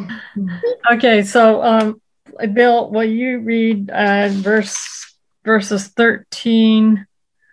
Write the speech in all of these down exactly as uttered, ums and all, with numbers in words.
Okay, so um, Bill, will you read uh, verse verses thirteen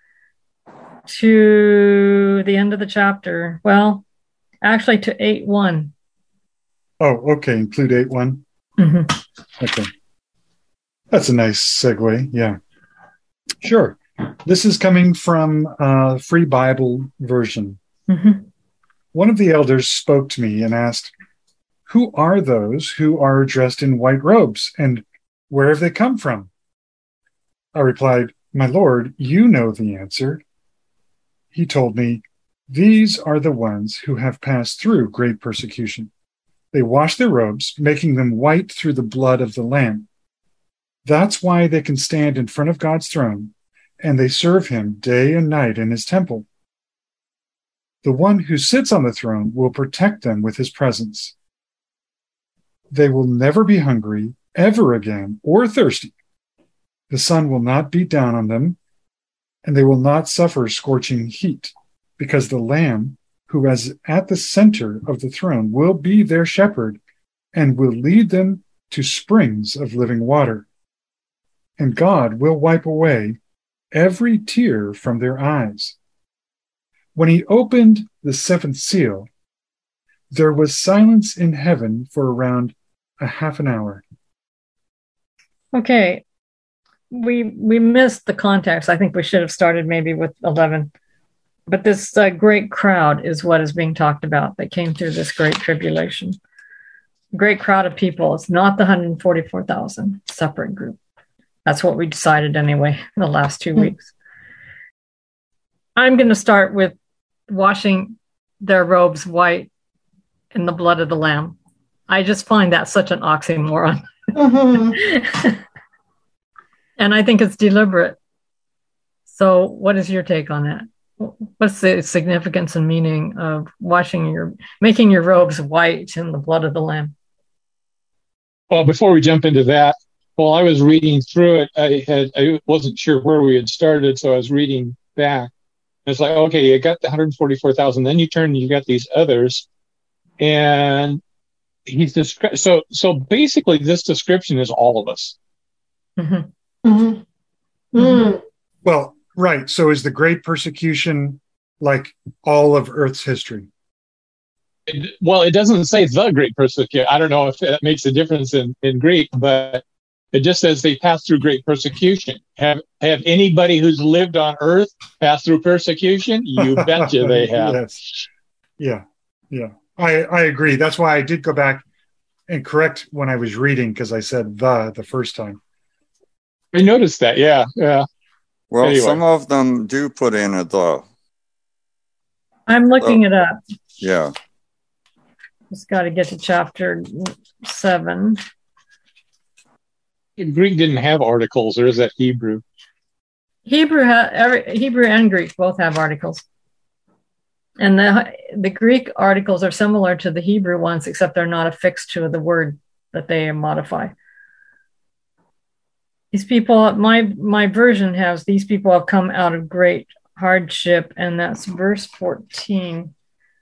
to the end of the chapter? Well, actually, to eight one. Oh, okay. Include eight one. Mm-hmm. Okay, that's a nice segue. Yeah, sure. This is coming from uh, Free Bible Version. Mm-hmm. One of the elders spoke to me and asked, "Who are those who are dressed in white robes, and where have they come from?" I replied, "My Lord, you know the answer." He told me, "These are the ones who have passed through great persecution. They wash their robes, making them white through the blood of the Lamb. That's why they can stand in front of God's throne, and they serve him day and night in his temple. The one who sits on the throne will protect them with his presence. They will never be hungry ever again or thirsty. The sun will not beat down on them, and they will not suffer scorching heat, because the Lamb who is at the center of the throne will be their shepherd and will lead them to springs of living water. And God will wipe away every tear from their eyes." When he opened the seventh seal, there was silence in heaven for around a half an hour. Okay, we we missed the context. I think we should have started maybe with eleven. But this uh, great crowd is what is being talked about that came through this great tribulation. Great crowd of people. It's not the one hundred forty-four thousand separate group. That's what we decided anyway in the last two weeks. I'm going to start with washing their robes white in the blood of the Lamb. I just find that such an oxymoron. Mm-hmm. And I think it's deliberate. So what is your take on that? What's the significance and meaning of washing your, making your robes white in the blood of the Lamb? Well, before we jump into that, while I was reading through it, I had I wasn't sure where we had started, so I was reading back. It's like, okay, you got the one hundred forty-four thousand, then you turn, you got these others, and he's descri- so so basically, this description is all of us. Mm-hmm. Mm-hmm. Mm-hmm. Well, right. So is the Great Persecution like all of Earth's history? It, well, it doesn't say the Great Persecution. I don't know if that makes a difference in, in Greek, but it just says they passed through great persecution. Have have anybody who's lived on Earth passed through persecution? You betcha they have. Yes. Yeah. Yeah. I, I agree. That's why I did go back and correct when I was reading, because I said the the first time. I noticed that. Yeah. Yeah. Well, anyway. Some of them do put in a the. I'm looking so, it up. Yeah. Just got to get to chapter seven. Greek didn't have articles, or is that Hebrew? Hebrew, ha- every, Hebrew and Greek both have articles. And the the Greek articles are similar to the Hebrew ones, except they're not affixed to the word that they modify. These people, my my version has, these people have come out of great hardship, and that's verse fourteen.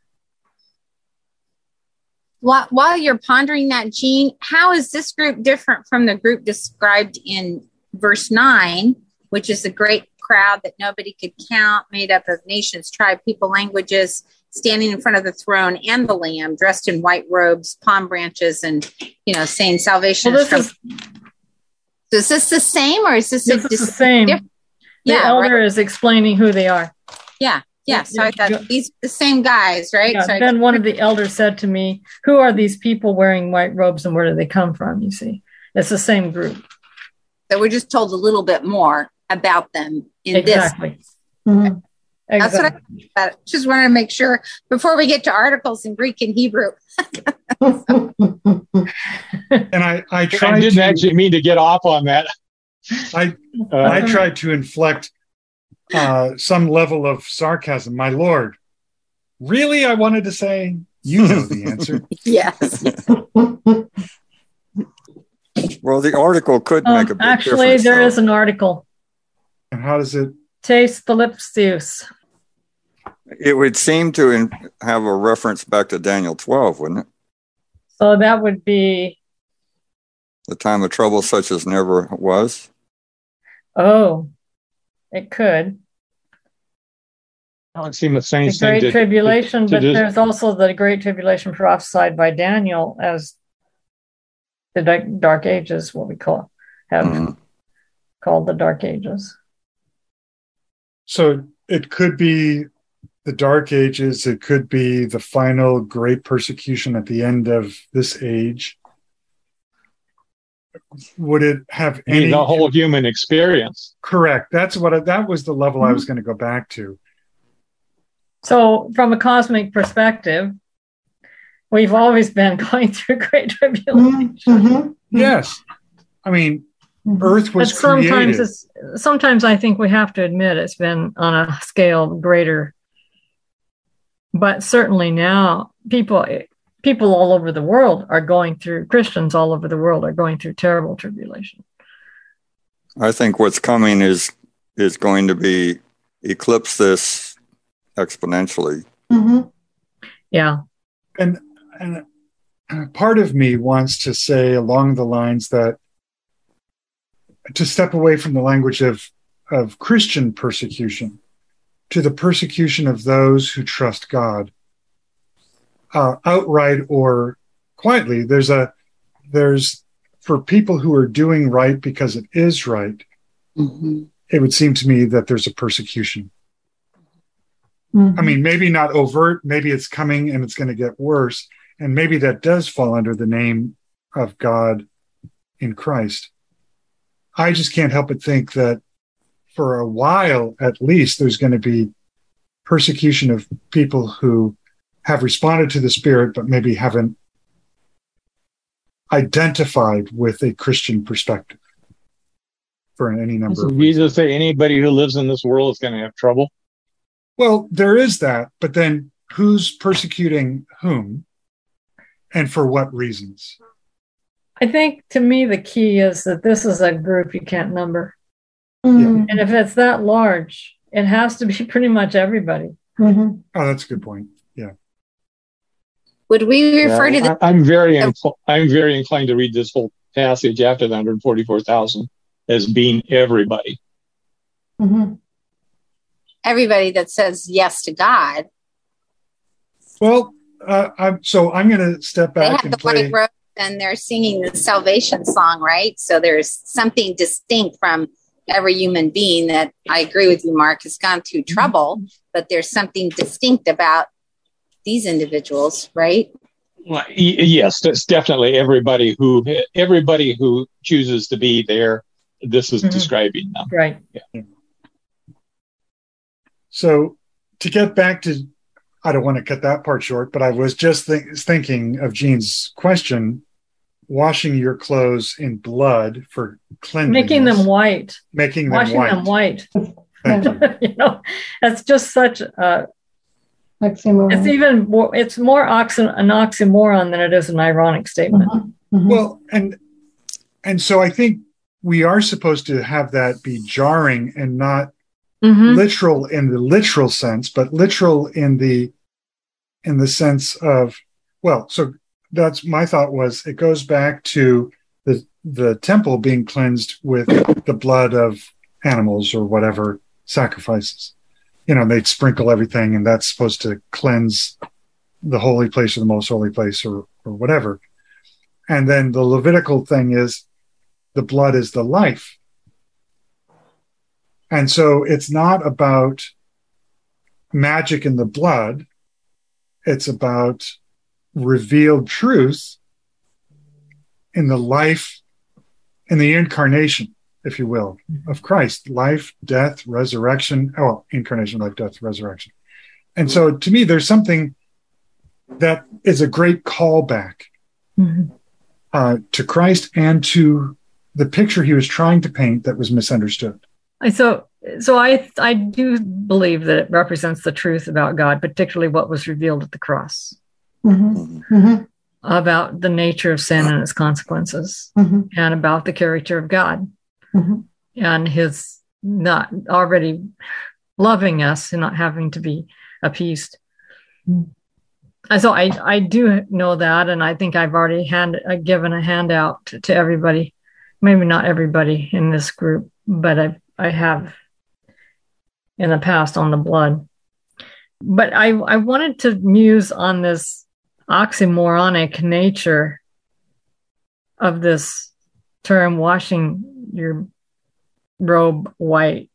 While, while you're pondering that, Jean, how is this group different from the group described in verse nine, which is the great crowd that nobody could count, made up of nations, tribe, people, languages, standing in front of the throne and the Lamb, dressed in white robes, palm branches, and, you know, saying salvation well, is from... Is, is this the same, or is this... This a, is the same. Different? The yeah, elder right? is explaining who they are. Yeah. Yeah, so I thought these the same guys, right? Yeah, so then I, one of the elders said to me, "Who are these people wearing white robes, and where do they come from?" You see, it's the same group. So we're just told a little bit more about them in exactly. this. Mm-hmm. That's exactly. what I thought. Just wanted to make sure before we get to articles in Greek and Hebrew. And I, I tried. I didn't to, actually mean to get off on that. I, uh, I tried to inflect Uh, some level of sarcasm. My Lord, really? I wanted to say, you know the answer. Yes. Well, the article could um, make a big actually, difference. Actually, there though. is an article. And how does it? Taste Philippius. It would seem to in, have a reference back to Daniel twelve, wouldn't it? So that would be the time of trouble such as never was. Oh, it could. I don't seem the same The thing. Great to, Tribulation, to, to but just, there's also the Great Tribulation prophesied by Daniel as the Dark Ages, what we call have mm. called the Dark Ages. So it could be the Dark Ages. It could be the final great persecution at the end of this age. Would it have any the whole human experience? Correct. That's what I, that was the level mm-hmm. I was going to go back to. So, from a cosmic perspective, we've always been going through great tribulation. Mm-hmm. Yes, I mean, mm-hmm. Earth was but sometimes created. It's, sometimes I think we have to admit it's been on a scale greater. But certainly now, people. People all over the world are going through, Christians all over the world are going through terrible tribulation. I think what's coming is is going to be eclipse this exponentially. Mm-hmm. Yeah. And, and part of me wants to say along the lines that to step away from the language of, of Christian persecution to the persecution of those who trust God. Uh, outright or quietly, there's a there's for people who are doing right because it is right. Mm-hmm. It would seem to me that there's a persecution. Mm-hmm. I mean, maybe not overt. Maybe it's coming and it's going to get worse, and maybe that does fall under the name of God in Christ. I just can't help but think that for a while, at least, there's going to be persecution of people who have responded to the Spirit, but maybe haven't identified with a Christian perspective for any number Doesn't of Jesus reasons. say anybody who lives in this world is going to have trouble? Well, there is that, but then who's persecuting whom and for what reasons? I think to me the key is that this is a group you can't number. Mm-hmm. And if it's that large, it has to be pretty much everybody. Mm-hmm. Oh, that's a good point. Yeah. Would we refer yeah, to the? I'm very, inc- I'm very inclined to read this whole passage after the one hundred forty-four thousand as being everybody. Mm-hmm. Everybody that says yes to God. Well, uh, I'm so I'm going to step back. They have and the play... white robe and they're singing the salvation song, right? So there's something distinct from every human being that I agree with you, Mark, has gone through trouble, but there's something distinct about these individuals, right? Well, yes, that's definitely everybody who everybody who chooses to be there. This is mm-hmm. describing them, right? Yeah. So to get back to, I don't want to cut that part short, but I was just th- thinking of Jean's question: washing your clothes in blood for cleanliness, making them white, making them washing white. them white. Thank you. You know, that's just such a. Oxymoron. It's even more, it's more oxy, an oxymoron than it is an ironic statement. Mm-hmm. Mm-hmm. Well, and and so I think we are supposed to have that be jarring and not mm-hmm. literal in the literal sense, but literal in the in the sense of, well, so that's my thought was it goes back to the the temple being cleansed with the blood of animals or whatever sacrifices. You know, they'd sprinkle everything, and that's supposed to cleanse the holy place or the most holy place or, or whatever. And then the Levitical thing is the blood is the life. And so it's not about magic in the blood. It's about revealed truth in the life, in the incarnation, if you will, of Christ, life, death, resurrection, oh, incarnation, life, death, resurrection. And so to me, there's something that is a great callback mm-hmm. uh, to Christ and to the picture he was trying to paint that was misunderstood. So, so I, I do believe that it represents the truth about God, particularly what was revealed at the cross, mm-hmm. Mm-hmm. about the nature of sin and its consequences, mm-hmm. and about the character of God. Mm-hmm. And his not already loving us and not having to be appeased. So I, I do know that, and I think I've already hand, uh, given a handout to, to everybody. Maybe not everybody in this group, but I I have in the past on the blood. But I, I wanted to muse on this oxymoronic nature of this term, washing your robe white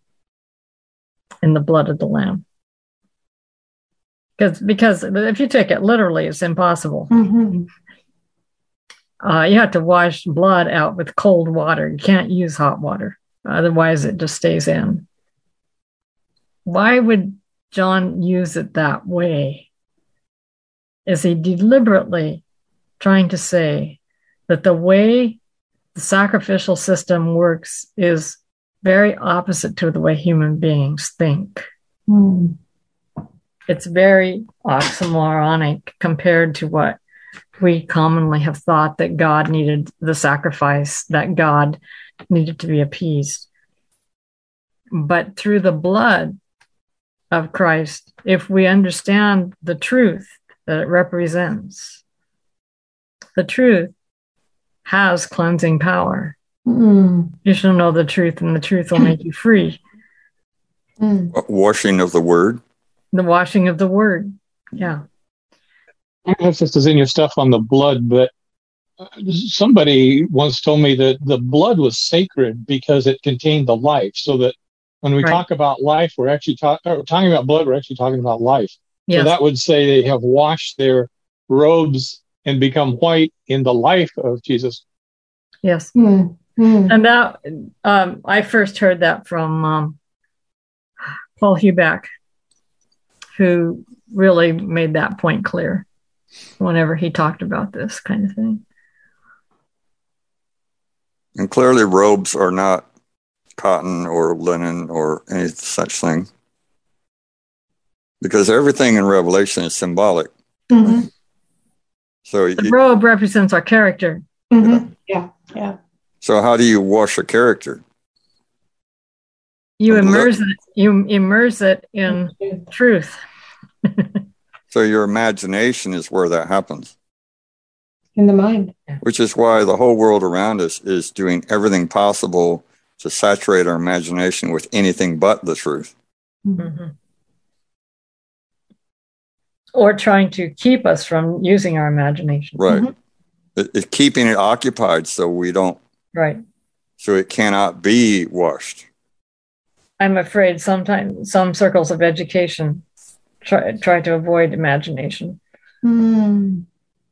in the blood of the Lamb. Because because if you take it literally, it's impossible. Mm-hmm. Uh, you have to wash blood out with cold water. You can't use hot water. Otherwise, it just stays in. Why would John use it that way? Is he deliberately trying to say that the way the sacrificial system works is very opposite to the way human beings think? Mm. It's very oxymoronic compared to what we commonly have thought, that God needed the sacrifice, that God needed to be appeased. But through the blood of Christ, if we understand the truth that it represents, the truth has cleansing power. Mm. You shall know the truth, and the truth will make you free. Mm. Washing of the word. The washing of the word. Yeah. I don't know if this is in your stuff on the blood, but somebody once told me that the blood was sacred because it contained the life. So that when we Right. talk about life, we're actually talk, or talking about blood, we're actually talking about life. Yes. So that would say they have washed their robes and become white in the life of Jesus. Yes. Mm. Mm. And that, um, I first heard that from um, Paul Huback, who really made that point clear whenever he talked about this kind of thing. And clearly robes are not cotton or linen or any such thing. Because everything in Revelation is symbolic. Mm-hmm. So The you, robe represents our character. Mm-hmm. Yeah, yeah. so how do you wash a character? You The blood- immerse it, you immerse it in truth. So your imagination is where that happens. In the mind. Which is why the whole world around us is doing everything possible to saturate our imagination with anything but the truth. Mm-hmm. Or trying to keep us from using our imagination. Right. Mhm. It, it's keeping it occupied so we don't, Right. so it cannot be washed. I'm afraid sometimes some circles of education try, try to avoid imagination. Mm.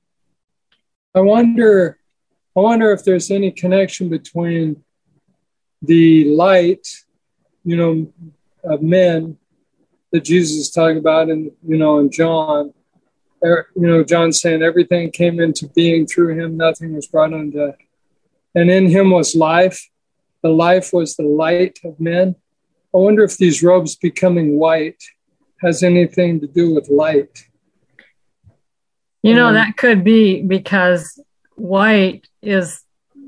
I wonder, I wonder if there's any connection between the light, you know, of men that Jesus is talking about, and you know, in John, er, you know, John saying everything came into being through him, nothing was brought unto, and in him was life. The life was the light of men. I wonder if these robes becoming white has anything to do with light. You know, Um, that could be because white is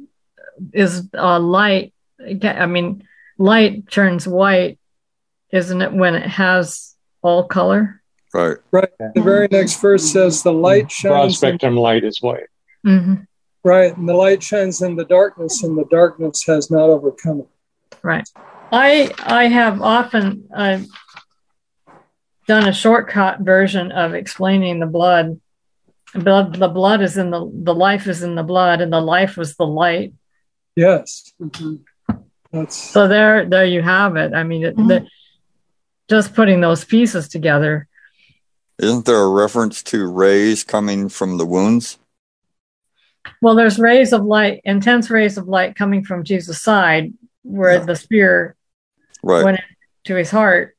is uh, light. I mean, light turns white, isn't it, when it has all color? Right. Right. The very next verse says the light Broad shines. In, spectrum light is white. Mm-hmm. right. And the light shines in the darkness, and the darkness has not overcome it. Right. I I have often uh, done a shortcut version of explaining the blood. Blood, the blood is in the the life is in the blood, and the life was the light. Yes. Mm-hmm. That's So there, there you have it. I mean, it, Mhm. the, just putting those pieces together. Isn't there a reference to rays coming from the wounds? Well, there's rays of light, intense rays of light coming from Jesus' side, where Yeah. the spear Right. went into his heart.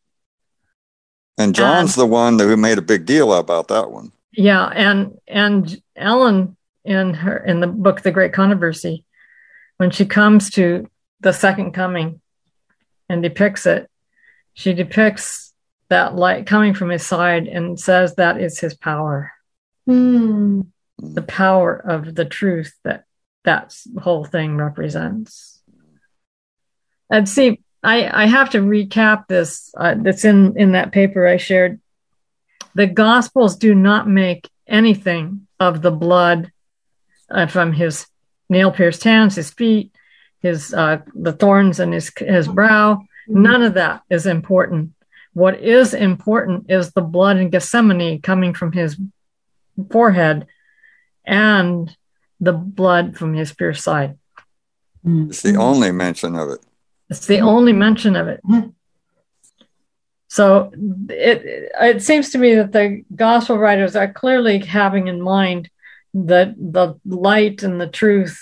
And John's Um, the one who made a big deal about that one. Yeah, and and Ellen in her in the book The Great Controversy, when she comes to the second coming and depicts it, she depicts that light coming from his side and says that is his power, Mm. the power of the truth that that whole thing represents. And see, I I have to recap this. Uh, that's in in that paper I shared The Gospels do not make anything of the blood uh, from his nail-pierced hands, his feet, his uh, the thorns in his his brow. None of that is important. What is important is the blood in Gethsemane coming from his forehead and the blood from his pierced side. It's the only mention of it. It's the only mention of it. So it it seems to me that the gospel writers are clearly having in mind that the light and the truth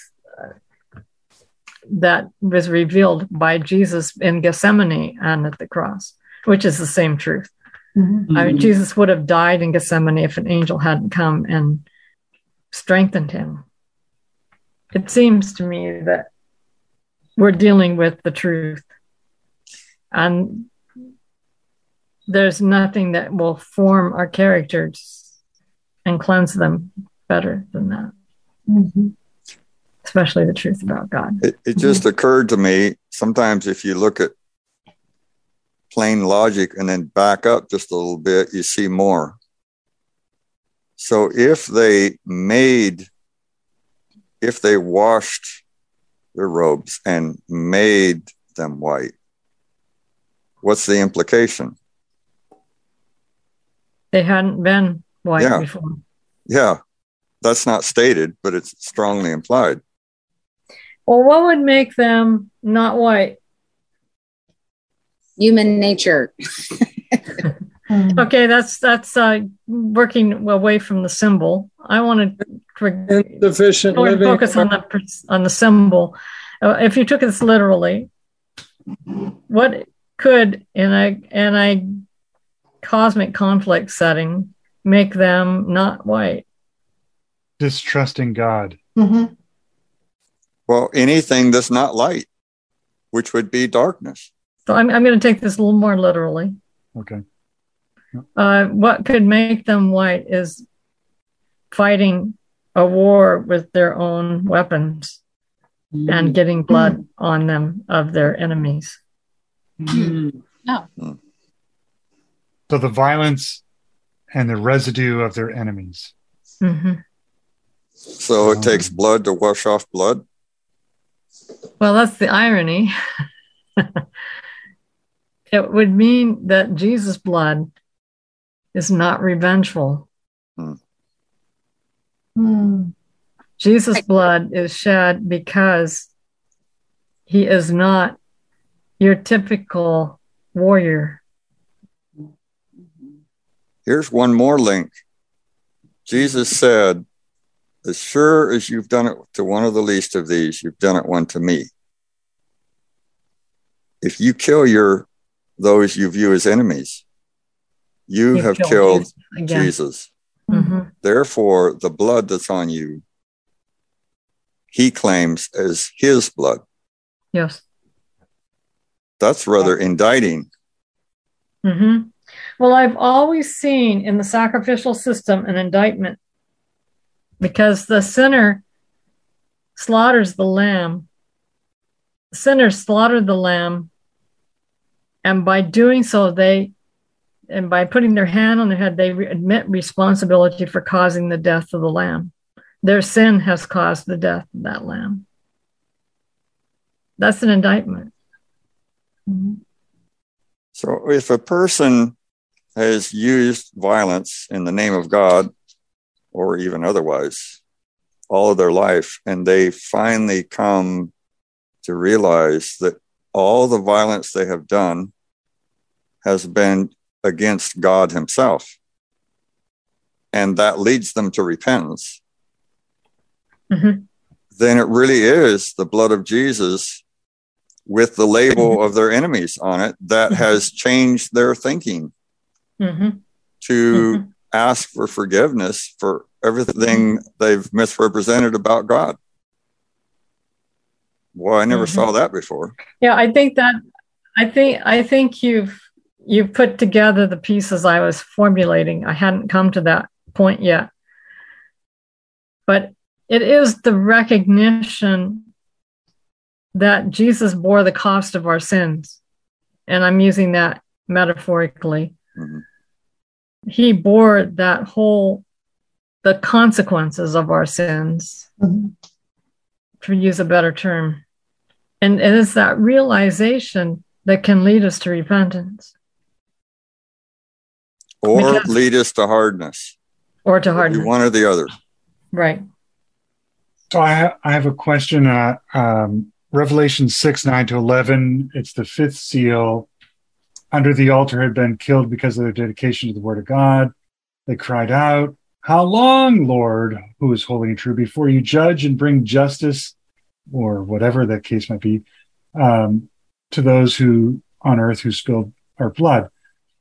that was revealed by Jesus in Gethsemane and at the cross, which is the same truth. Mm-hmm. I mean, Jesus would have died in Gethsemane if an angel hadn't come and strengthened him. It seems to me that we're dealing with the truth, and there's nothing that will form our characters and cleanse them better than that. Mm-hmm. Especially the truth about God. It, it just mm-hmm. occurred to me, sometimes if you look at plain logic and then back up just a little bit, you see more. So if they made, if they washed their robes and made them white, what's the implication? They hadn't been white yeah. before. Yeah, that's not stated, but it's strongly implied. Well, what would make them not white? Human nature. Okay, that's that's uh, working away from the symbol. I want to insufficient living. Focus on the on the symbol. Uh, if you took this literally, what could in a in a cosmic conflict setting make them not white? Distrusting God. Mm-hmm. Well, anything that's not light, which would be darkness. So I'm I'm going to take this a little more literally. Okay. Uh, what could make them white is fighting a war with their own weapons mm. and getting blood mm. on them of their enemies. Mm. No. Mm. So the violence and the residue of their enemies. Mm-hmm. So it um, takes blood to wash off blood? Well, that's the irony. It would mean that Jesus' blood is not revengeful. Hmm. Hmm. Jesus' blood is shed because he is not your typical warrior. Here's one more link. Jesus said, as sure as you've done it to one of the least of these, you've done it one to me. If you kill your those you view as enemies, you You've have killed, killed Jesus. Mm-hmm. Therefore, the blood that's on you, he claims as his blood. Yes. That's rather indicting. Mm-hmm. Well, I've always seen in the sacrificial system an indictment, because the sinner slaughters the lamb. The sinner slaughtered the lamb, and by doing so, they, and by putting their hand on their head, they re- admit responsibility for causing the death of the lamb. Their sin has caused the death of that lamb. That's an indictment. Mm-hmm. So if a person has used violence in the name of God, or even otherwise, all of their life, and they finally come to realize that all the violence they have done has been against God himself, and that leads them to repentance, mm-hmm. then it really is the blood of Jesus with the label of their enemies on it that has changed their thinking mm-hmm. to mm-hmm. ask for forgiveness for everything they've misrepresented about God. Well, I never mm-hmm. saw that before. Yeah, I think that I think I think you've you've put together the pieces I was formulating. I hadn't come to that point yet. But it is the recognition that Jesus bore the cost of our sins. And I'm using that metaphorically. Mm-hmm. he bore that whole, the consequences of our sins, mm-hmm. to use a better term. And it is that realization that can lead us to repentance. Or because, lead us to hardness. Or to hardness. One or the other. Right. So I, ha- I have a question. Uh, um, Revelation six, nine to eleven, it's the fifth seal. Under the altar had been killed because of their dedication to the word of God. They cried out, "How long, Lord, who is holy and true, before you judge and bring justice," or whatever that case might be, um, "to those who on earth who spilled our blood?"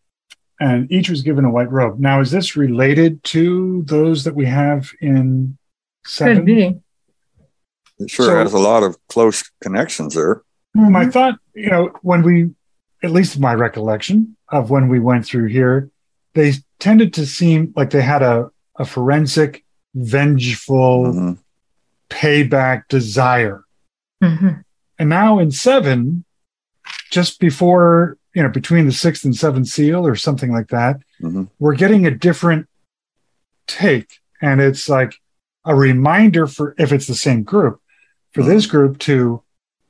And each was given a white robe. Now, is this related to those that we have in seven? Could be. It sure so, has a lot of close connections there. My thought, you know, when we, at least my recollection of when we went through here, they tended to seem like they had a, a forensic, vengeful, mm-hmm. payback desire. Mm-hmm. And now in seven, just before, you know, between the sixth and seventh seal or something like that, mm-hmm. we're getting a different take. And it's like a reminder for, if it's the same group, for mm-hmm. this group to,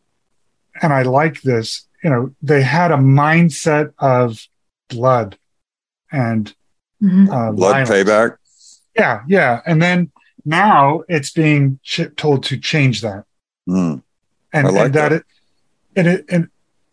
and I like this, you know, they had a mindset of blood and mm-hmm. uh, blood violence. Payback. Yeah, yeah. And then now it's being ch- told to change that. Mm. And, I like and that, that. It, and it, and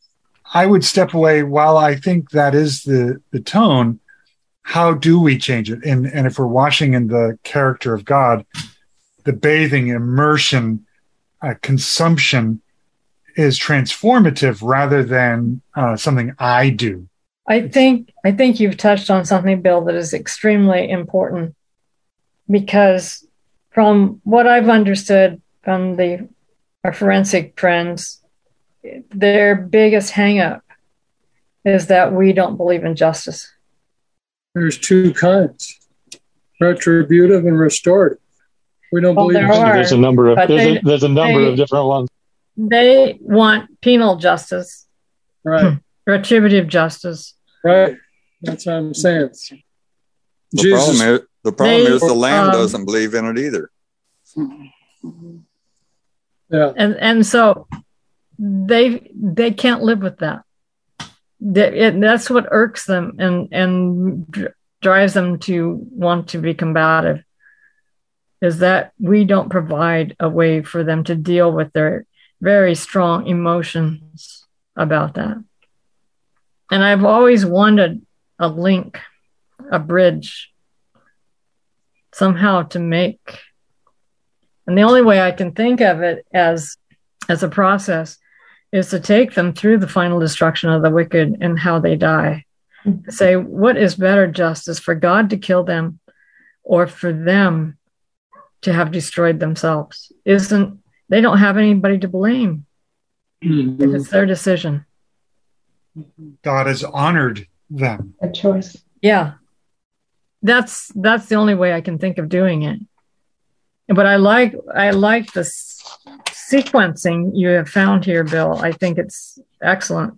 I would step away. While I think that is the, the tone, how do we change it? And, and if we're washing in the character of God, the bathing, immersion, uh, consumption is transformative rather than uh, something I do. I think I think you've touched on something, Bill, that is extremely important, because from what I've understood from the our forensic friends, their biggest hang-up is that we don't believe in justice. There's two kinds, retributive and restorative. We don't well, believe there in are, there's a number of there's, they, a, there's a number they, of different ones. They want penal justice, right? Retributive justice, right? That's what I'm saying. The Jesus, problem is the problem they, is the Lamb um, doesn't believe in it either. Yeah, and and so they they can't live with that. That it, that's what irks them and and dr- drives them to want to be combative. Is that we don't provide a way for them to deal with their very strong emotions about that. And I've always wanted a link, a bridge, somehow to make. And the only way I can think of it as, as a process is to take them through the final destruction of the wicked and how they die. Mm-hmm. Say, what is better justice, for God to kill them or for them to have destroyed themselves? Isn't they don't have anybody to blame mm-hmm. if it's their decision. God has honored them. A choice. Yeah. That's that's the only way I can think of doing it. But I like I like the sequencing you have found here, Bill. I think it's excellent.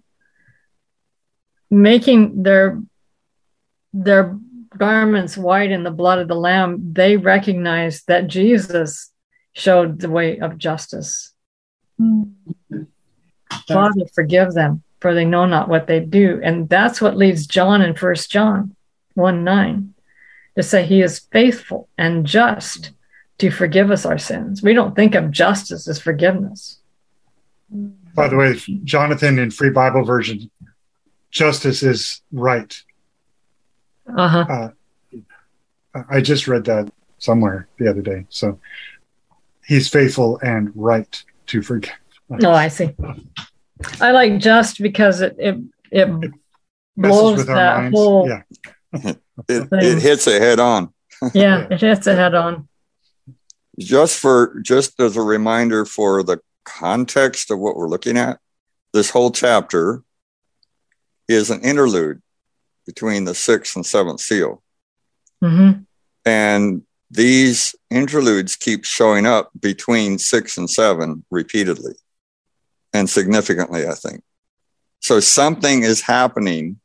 Making their their garments white in the blood of the Lamb, they recognize that Jesus showed the way of justice. Mm-hmm. Father, forgive them, for they know not what they do. And that's what leads John in First John one nine to say he is faithful and just to forgive us our sins. We don't think of justice as forgiveness. By the way, Jonathan in Free Bible Version, justice is right. Uh-huh. Uh, I just read that somewhere the other day. So he's faithful and right to forgive. Oh, I see. I like just because it it, it, it blows that minds. whole yeah. it, it hits it head on. Yeah, it hits it head on. Just for just as a reminder for the context of what we're looking at, this whole chapter is an interlude between the sixth and seventh seal. Mm-hmm. And these interludes keep showing up between six and seven repeatedly and significantly, I think. So something is happening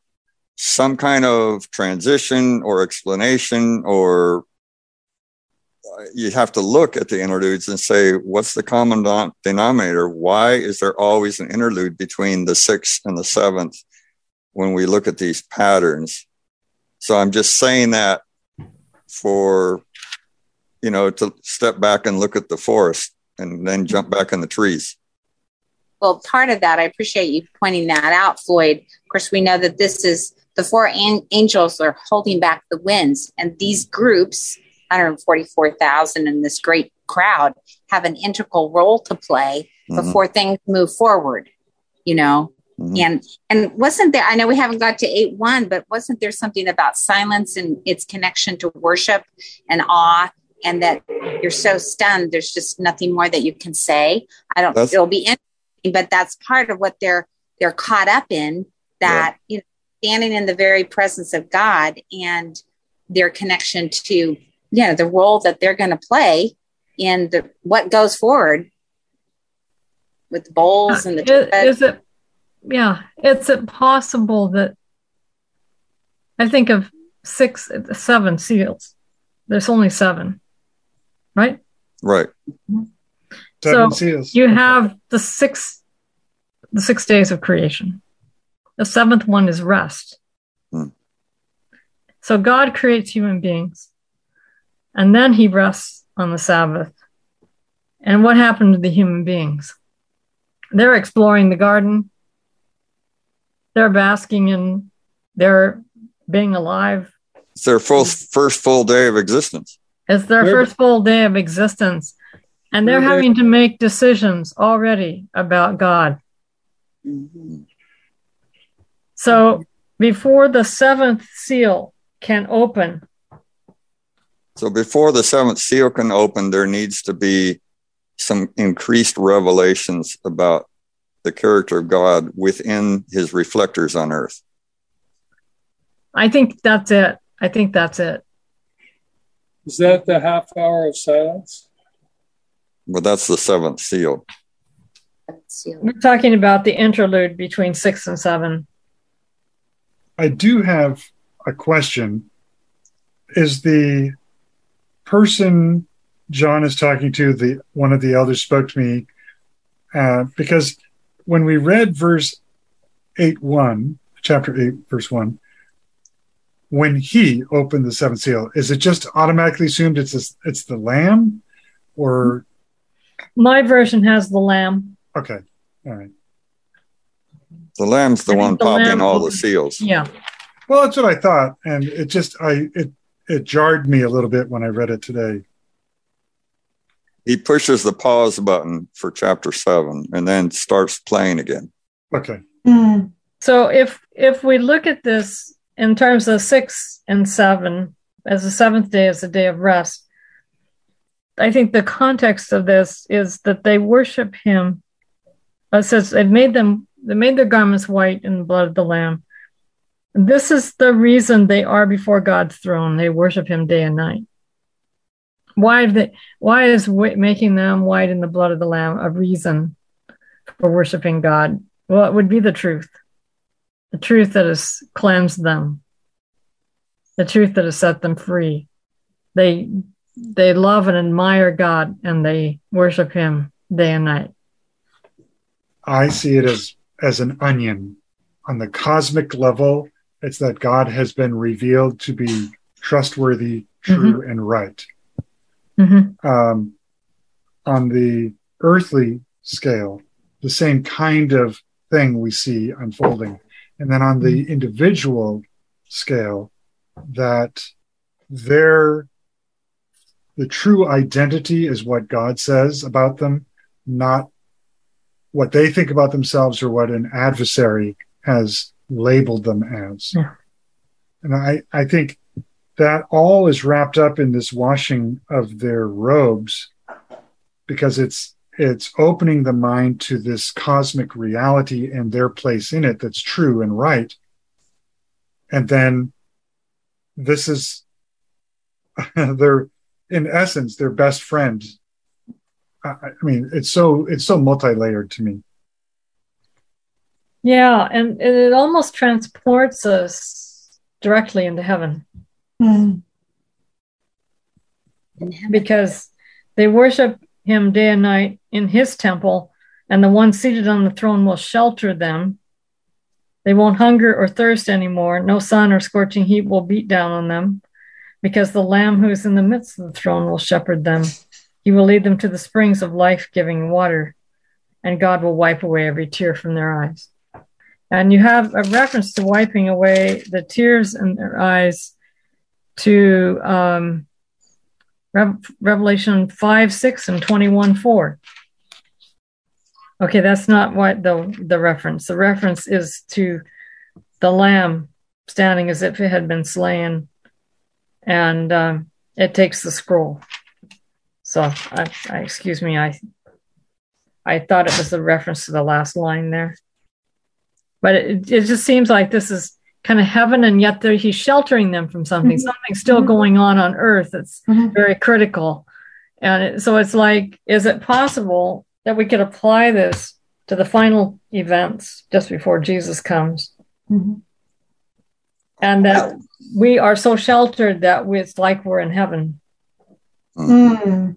some kind of transition or explanation, or you have to look at the interludes and say, what's the common denominator? Why is there always an interlude between the sixth and the seventh when we look at these patterns? So I'm just saying that for, you know, to step back and look at the forest and then jump back in the trees. Well, part of that, I appreciate you pointing that out, Floyd. Of course, we know that this is the four an- angels are holding back the winds, and these groups, one hundred forty-four thousand in this great crowd, have an integral role to play mm-hmm. before things move forward, you know. Mm-hmm. And and wasn't there, I know we haven't got to eight one, but wasn't there something about silence and its connection to worship and awe, and that you're so stunned, there's just nothing more that you can say? I don't, that's, it'll be interesting, but that's part of what they're they're caught up in, that, yeah. you know, standing in the very presence of God and their connection to, you know, the role that they're going to play in the what goes forward with the bowls and the is, is it yeah it's it possible that I think of six seven seals, there's only seven, right right seven so seals. You have the six the six days of creation. The seventh one is rest. hmm. So God creates human beings, and then he rests on the Sabbath. And what happened to the human beings? They're exploring the garden. They're basking in their being alive. It's their full, first full day of existence. It's their They're, first full day of existence. And they're having to make decisions already about God. Mm-hmm. So before the seventh seal can open. So before the seventh seal can open, there needs to be some increased revelations about the character of God within his reflectors on earth. I think that's it. I think that's it. Is that the half hour of silence? But that's the seventh seal. We're talking about the interlude between six and seven. I do have a question. Is the person John is talking to, the one of the elders spoke to me, uh, because when we read verse eight one, chapter eight, verse one, when he opened the seventh seal, is it just automatically assumed it's a, it's the lamb, or? My version has the lamb. Okay, all right. The lamb's the one the popping lamb all opened. the seals. Yeah. Well, that's what I thought, and it just I it it jarred me a little bit when I read it today. He pushes the pause button for chapter seven and then starts playing again. Okay. Mm. So if if we look at this in terms of six and seven, as the seventh day is the day of rest, I think the context of this is that they worship him. It says they've made them they made their garments white in the blood of the Lamb. This is the reason they are before God's throne. They worship him day and night. Why they, why is making them white in the blood of the Lamb a reason for worshiping God? Well, it would be the truth. The truth that has cleansed them. The truth that has set them free. They they love and admire God, and they worship him day and night. I see it as, as an onion. On the cosmic level, it's that God has been revealed to be trustworthy, true, mm-hmm. and right. Mm-hmm. Um, on the earthly scale, the same kind of thing we see unfolding. And then on the individual scale, that their the true identity is what God says about them, not what they think about themselves or what an adversary has labeled them as. Yeah. And I, I think that all is wrapped up in this washing of their robes, because it's it's opening the mind to this cosmic reality and their place in it that's true and right. And then this is their, in essence, their best friend. I, I mean, it's so it's so multi-layered to me. Yeah, and, and it almost transports us directly into heaven. Mm. Because they worship him day and night in his temple, and the one seated on the throne will shelter them. They won't hunger or thirst anymore. No sun or scorching heat will beat down on them, because the Lamb who is in the midst of the throne will shepherd them. He will lead them to the springs of life-giving water, and God will wipe away every tear from their eyes. And you have a reference to wiping away the tears in their eyes to um, Re- Revelation five, six, and twenty-one, four. Okay, that's not what the, the reference. The reference is to the Lamb standing as if it had been slain, and um, it takes the scroll. So, I, I, excuse me, I I thought it was a reference to the last line there. But it, it just seems like this is kind of heaven, and yet there, he's sheltering them from something. Mm-hmm. Something's still mm-hmm. going on on earth that's mm-hmm. very critical. And it, so it's like, is it possible that we could apply this to the final events just before Jesus comes? Mm-hmm. And that we are so sheltered that we, it's like we're in heaven. Mm.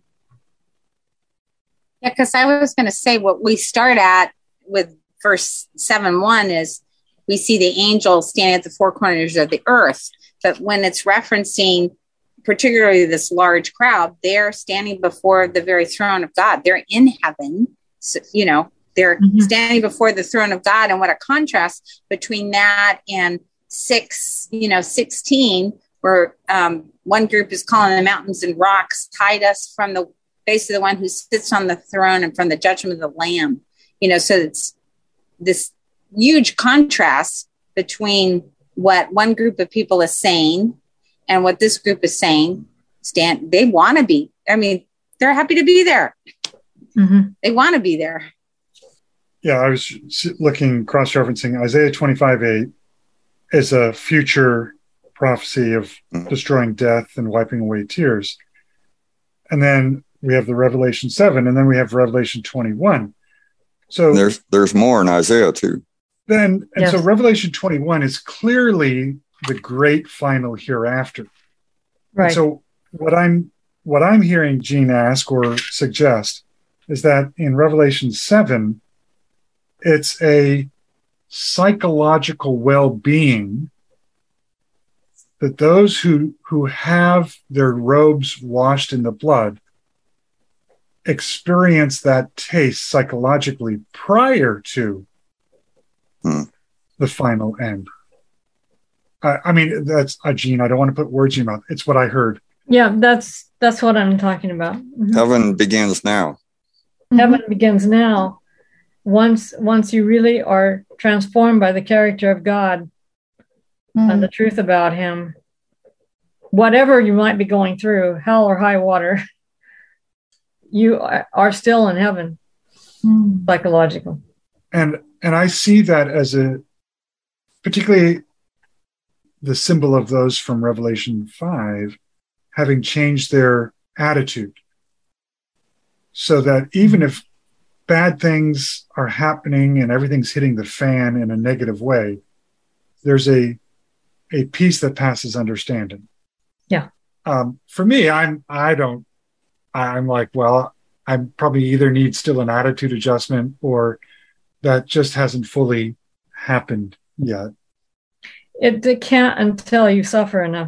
Yeah, because I was going to say what we start at with verse seven one is we see the angel standing at the four corners of the earth. But when it's referencing particularly this large crowd, they're standing before the very throne of God. They're in heaven. So, you know, they're mm-hmm. standing before the throne of God. And what a contrast between that and six, you know, sixteen, where um, one group is calling the mountains and rocks, hide us from the face of the one who sits on the throne and from the judgment of the Lamb. You know, so it's this huge contrast between what one group of people is saying and what this group is saying. Stand, they want to be. I mean, they're happy to be there. Mm-hmm. They want to be there. Yeah, I was looking, cross-referencing Isaiah twenty-five eight is a future prophecy of destroying death and wiping away tears. And then we have the Revelation seven, and then we have Revelation twenty-one. So and there's there's more in Isaiah too. Then and yes. so Revelation twenty-one is clearly the great final hereafter. Right. And so what I'm what I'm hearing Jean ask or suggest is that in Revelation seven, it's a psychological well-being that those who who have their robes washed in the blood experience that taste psychologically prior to hmm. the final end. I, I mean, that's uh, Jean. I don't want to put words in your mouth. It's what I heard. Yeah, that's that's what I'm talking about. Mm-hmm. Heaven begins now. Heaven mm-hmm. begins now. Once once you really are transformed by the character of God mm-hmm. and the truth about him, whatever you might be going through, hell or high water, you are still in heaven, mm. psychological. And and I see that as a, particularly the symbol of those from Revelation five, having changed their attitude. So that even if bad things are happening and everything's hitting the fan in a negative way, there's a a peace that passes understanding. Yeah. Um, for me, I'm I don't I'm like, well, I probably either need still an attitude adjustment or that just hasn't fully happened yet. It, it can't until you suffer enough.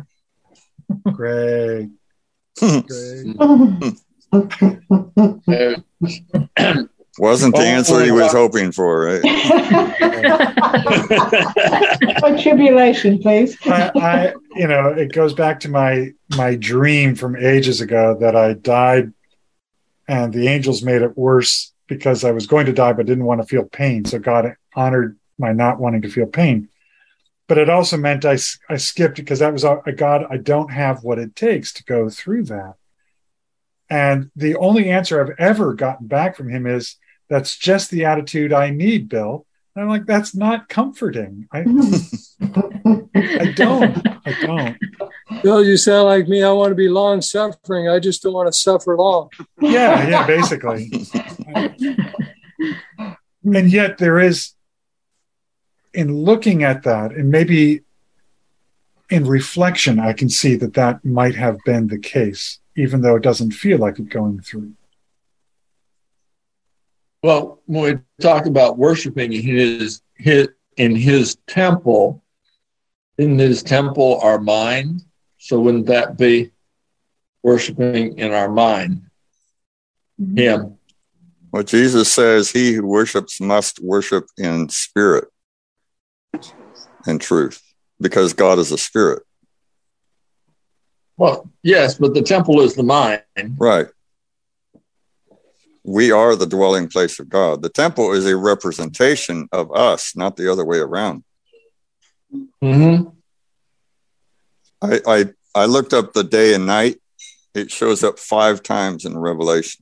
Great. Great. Wasn't the answer he was hoping for, right? What tribulation, please? I, I, you know, it goes back to my my dream from ages ago that I died, and the angels made it worse because I was going to die but didn't want to feel pain. So God honored my not wanting to feel pain. But it also meant I, I skipped because that was a God. I don't have what it takes to go through that. And the only answer I've ever gotten back from him is, that's just the attitude I need, Bill. And I'm like, that's not comforting. I, I don't. I don't. Bill, you sound like me. I want to be long suffering. I just don't want to suffer long. Yeah, yeah, basically. And yet there is in looking at that, and maybe in reflection, I can see that that might have been the case, even though it doesn't feel like it going through. Well, when we talk about worshiping in his, his, in his temple, in his temple, our mind, so wouldn't that be worshiping in our mind him? Well, Jesus says, he who worships must worship in spirit and truth, because God is a spirit. Well, yes, but the temple is the mind. Right. We are the dwelling place of God. The temple is a representation of us, not the other way around. Mm-hmm. I, I I looked up the day and night. It shows up five times in Revelation.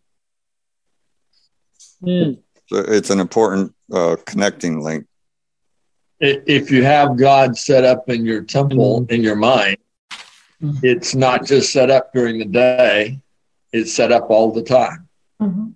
Mm. So it's an important uh, connecting link. If you have God set up in your temple, mm. in your mind, mm. it's not just set up during the day, it's set up all the time. Mm-hmm.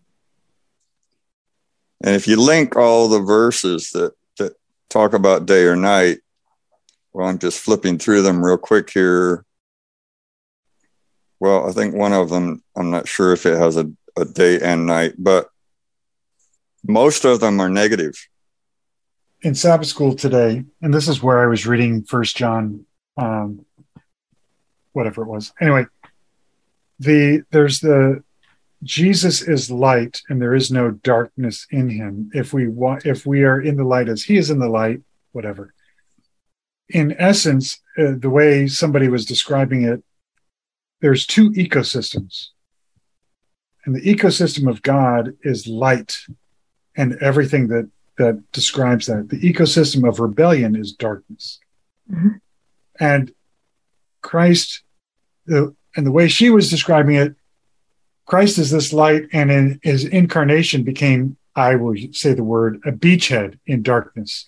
And if you link all the verses that, that talk about day or night, well, I'm just flipping through them real quick here. Well, I think one of them, I'm not sure if it has a, a day and night, but most of them are negative. In Sabbath school today, and this is where I was reading First John, um, whatever it was. Anyway, the there's the Jesus is light, and there is no darkness in him. If we want, if we are in the light as he is in the light, whatever. In essence, uh, the way somebody was describing it, there's two ecosystems, and the ecosystem of God is light, and everything that that describes that. The ecosystem of rebellion is darkness. Mm-hmm. And Christ, the, and the way she was describing it, Christ is this light, and in his incarnation became, I will say the word, a beachhead in darkness.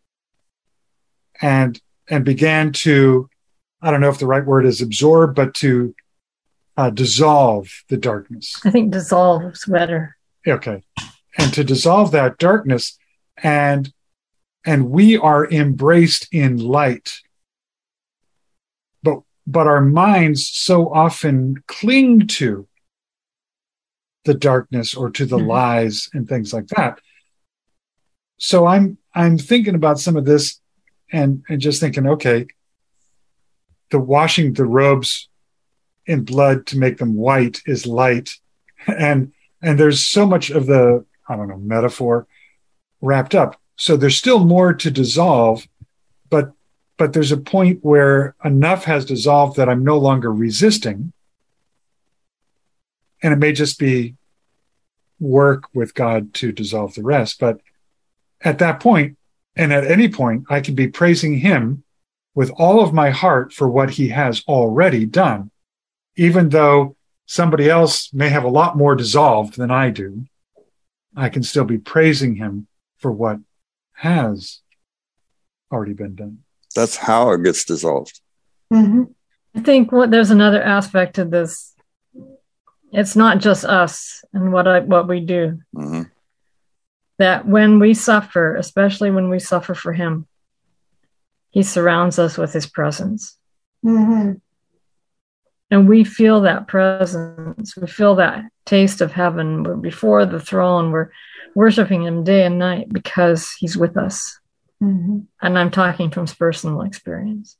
And and began to, I don't know if the right word is absorb, but to uh, dissolve the darkness. I think dissolve is better. Okay. And to dissolve that darkness, and and we are embraced in light. But but our minds so often cling to the darkness or to the mm-hmm. lies and things like that. So I'm I'm thinking about some of this and, and just thinking, okay, the washing the robes in blood to make them white is light. And and there's so much of the, I don't know, metaphor wrapped up. So there's still more to dissolve, but but there's a point where enough has dissolved that I'm no longer resisting. And it may just be work with God to dissolve the rest. But at that point, and at any point, I can be praising him with all of my heart for what he has already done, even though somebody else may have a lot more dissolved than I do. I can still be praising him for what has already been done. That's how it gets dissolved. Mm-hmm. I think what there's another aspect to this. It's not just us and what I, what we do. Mm-hmm. That when we suffer, especially when we suffer for him, he surrounds us with his presence. Mm-hmm. And we feel that presence. We feel that taste of heaven. We're before the throne. We're worshiping him day and night because he's with us. Mm-hmm. And I'm talking from personal experience.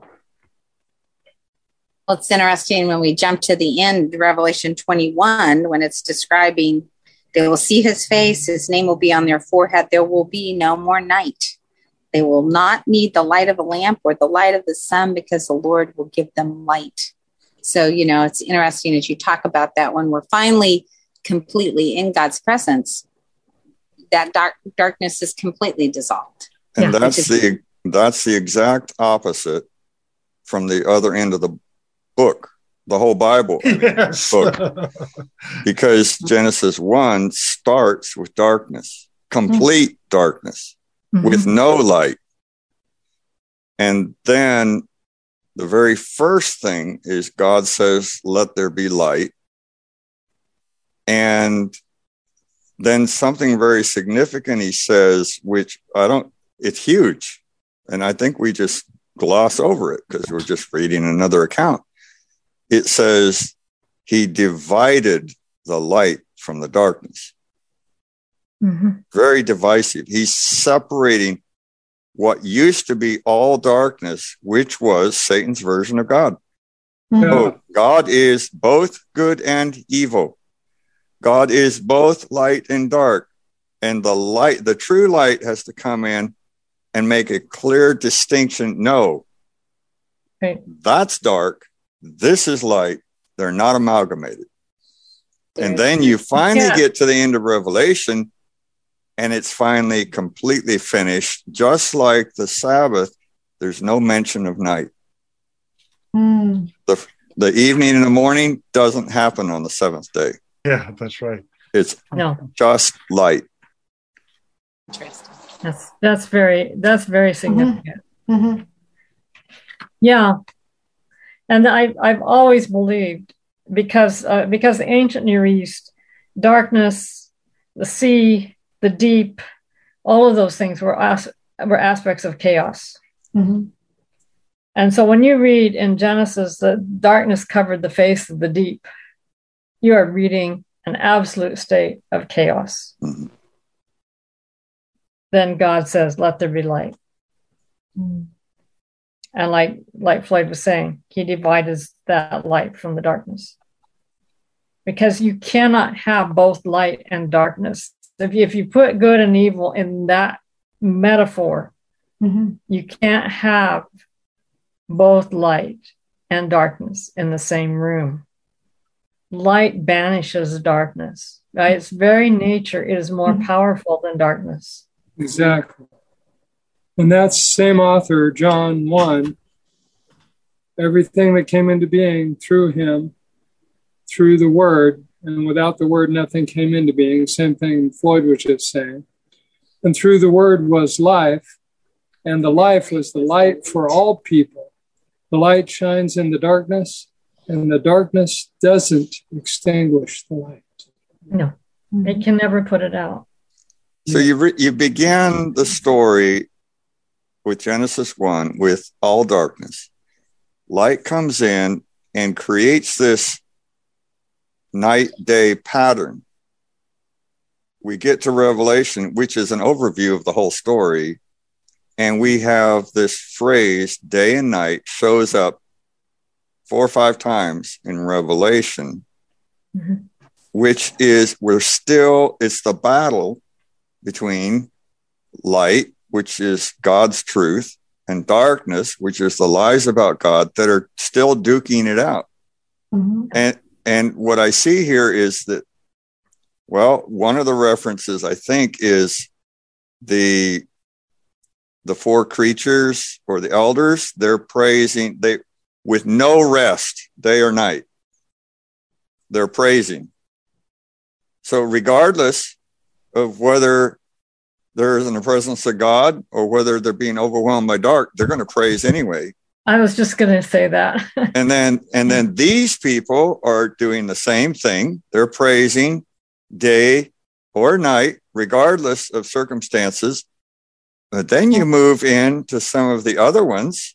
Well, it's interesting when we jump to the end, Revelation twenty-one, when it's describing they will see his face, his name will be on their forehead. There will be no more night. They will not need the light of a lamp or the light of the sun because the Lord will give them light. So, you know, it's interesting as you talk about that when we're finally completely in God's presence, that dark darkness is completely dissolved. And Yeah. that's the that's the exact opposite from the other end of the book, the whole Bible Yes. book. Because Genesis one starts with darkness, complete mm-hmm. darkness, mm-hmm. with no light. And then the very first thing is God says, let there be light. And then something very significant he says, which I don't it's huge. And I think we just gloss over it because we're just reading another account. It says he divided the light from the darkness. Mm-hmm. Very divisive. He's separating what used to be all darkness, which was Satan's version of God. Yeah. Oh, God is both good and evil. God is both light and dark. And the light, the true light has to come in and make a clear distinction. No, Right. that's dark. This is light. They're not amalgamated. And then you finally Yeah. get to the end of Revelation, and it's finally completely finished. Just like the Sabbath, there's no mention of night. Mm. The, the evening and the morning doesn't happen on the seventh day. Yeah, that's right. It's No, just light. Interesting. that's that's very that's very significant. Mm-hmm. Yeah, and I I've always believed because uh, because the ancient Near East, darkness, the sea, the deep, all of those things were as, were aspects of chaos. Mm-hmm. And so when you read in Genesis that darkness covered the face of the deep, you are reading an absolute state of chaos. Mhm. Then God says, "Let there be light." Mm. And like like Floyd was saying, he divides that light from the darkness. Because you cannot have both light and darkness. If you, if you put good and evil in that metaphor, Mm-hmm. you can't have both light and darkness in the same room. Light banishes darkness. By its very nature, it is more Mhm. powerful than darkness. Exactly. And that's same author, John one. Everything that came into being through him, through the word, and without the word, nothing came into being. Same thing Floyd was just saying. And through the word was life, and the life was the light for all people. The light shines in the darkness, and the darkness doesn't extinguish the light. No, Mm-hmm. it can never put it out. So you re- you began the story with Genesis one with all darkness. Light comes in and creates this night-day pattern. We get to Revelation, which is an overview of the whole story, and we have this phrase, day and night, shows up four or five times in Revelation, Mhm. which is, we're still, it's the battle between light, which is God's truth, and darkness, which is the lies about God, that are still duking it out. Mm-hmm. And and what I see here is that, well, one of the references I think is the the four creatures or the elders. They're praising they with no rest, day or night. They're praising. So regardless of whether they're in the presence of God or whether they're being overwhelmed by dark, they're going to praise anyway. I was just going to say that. And then, and then these people are doing the same thing. They're praising day or night, regardless of circumstances. But then you move into some of the other ones,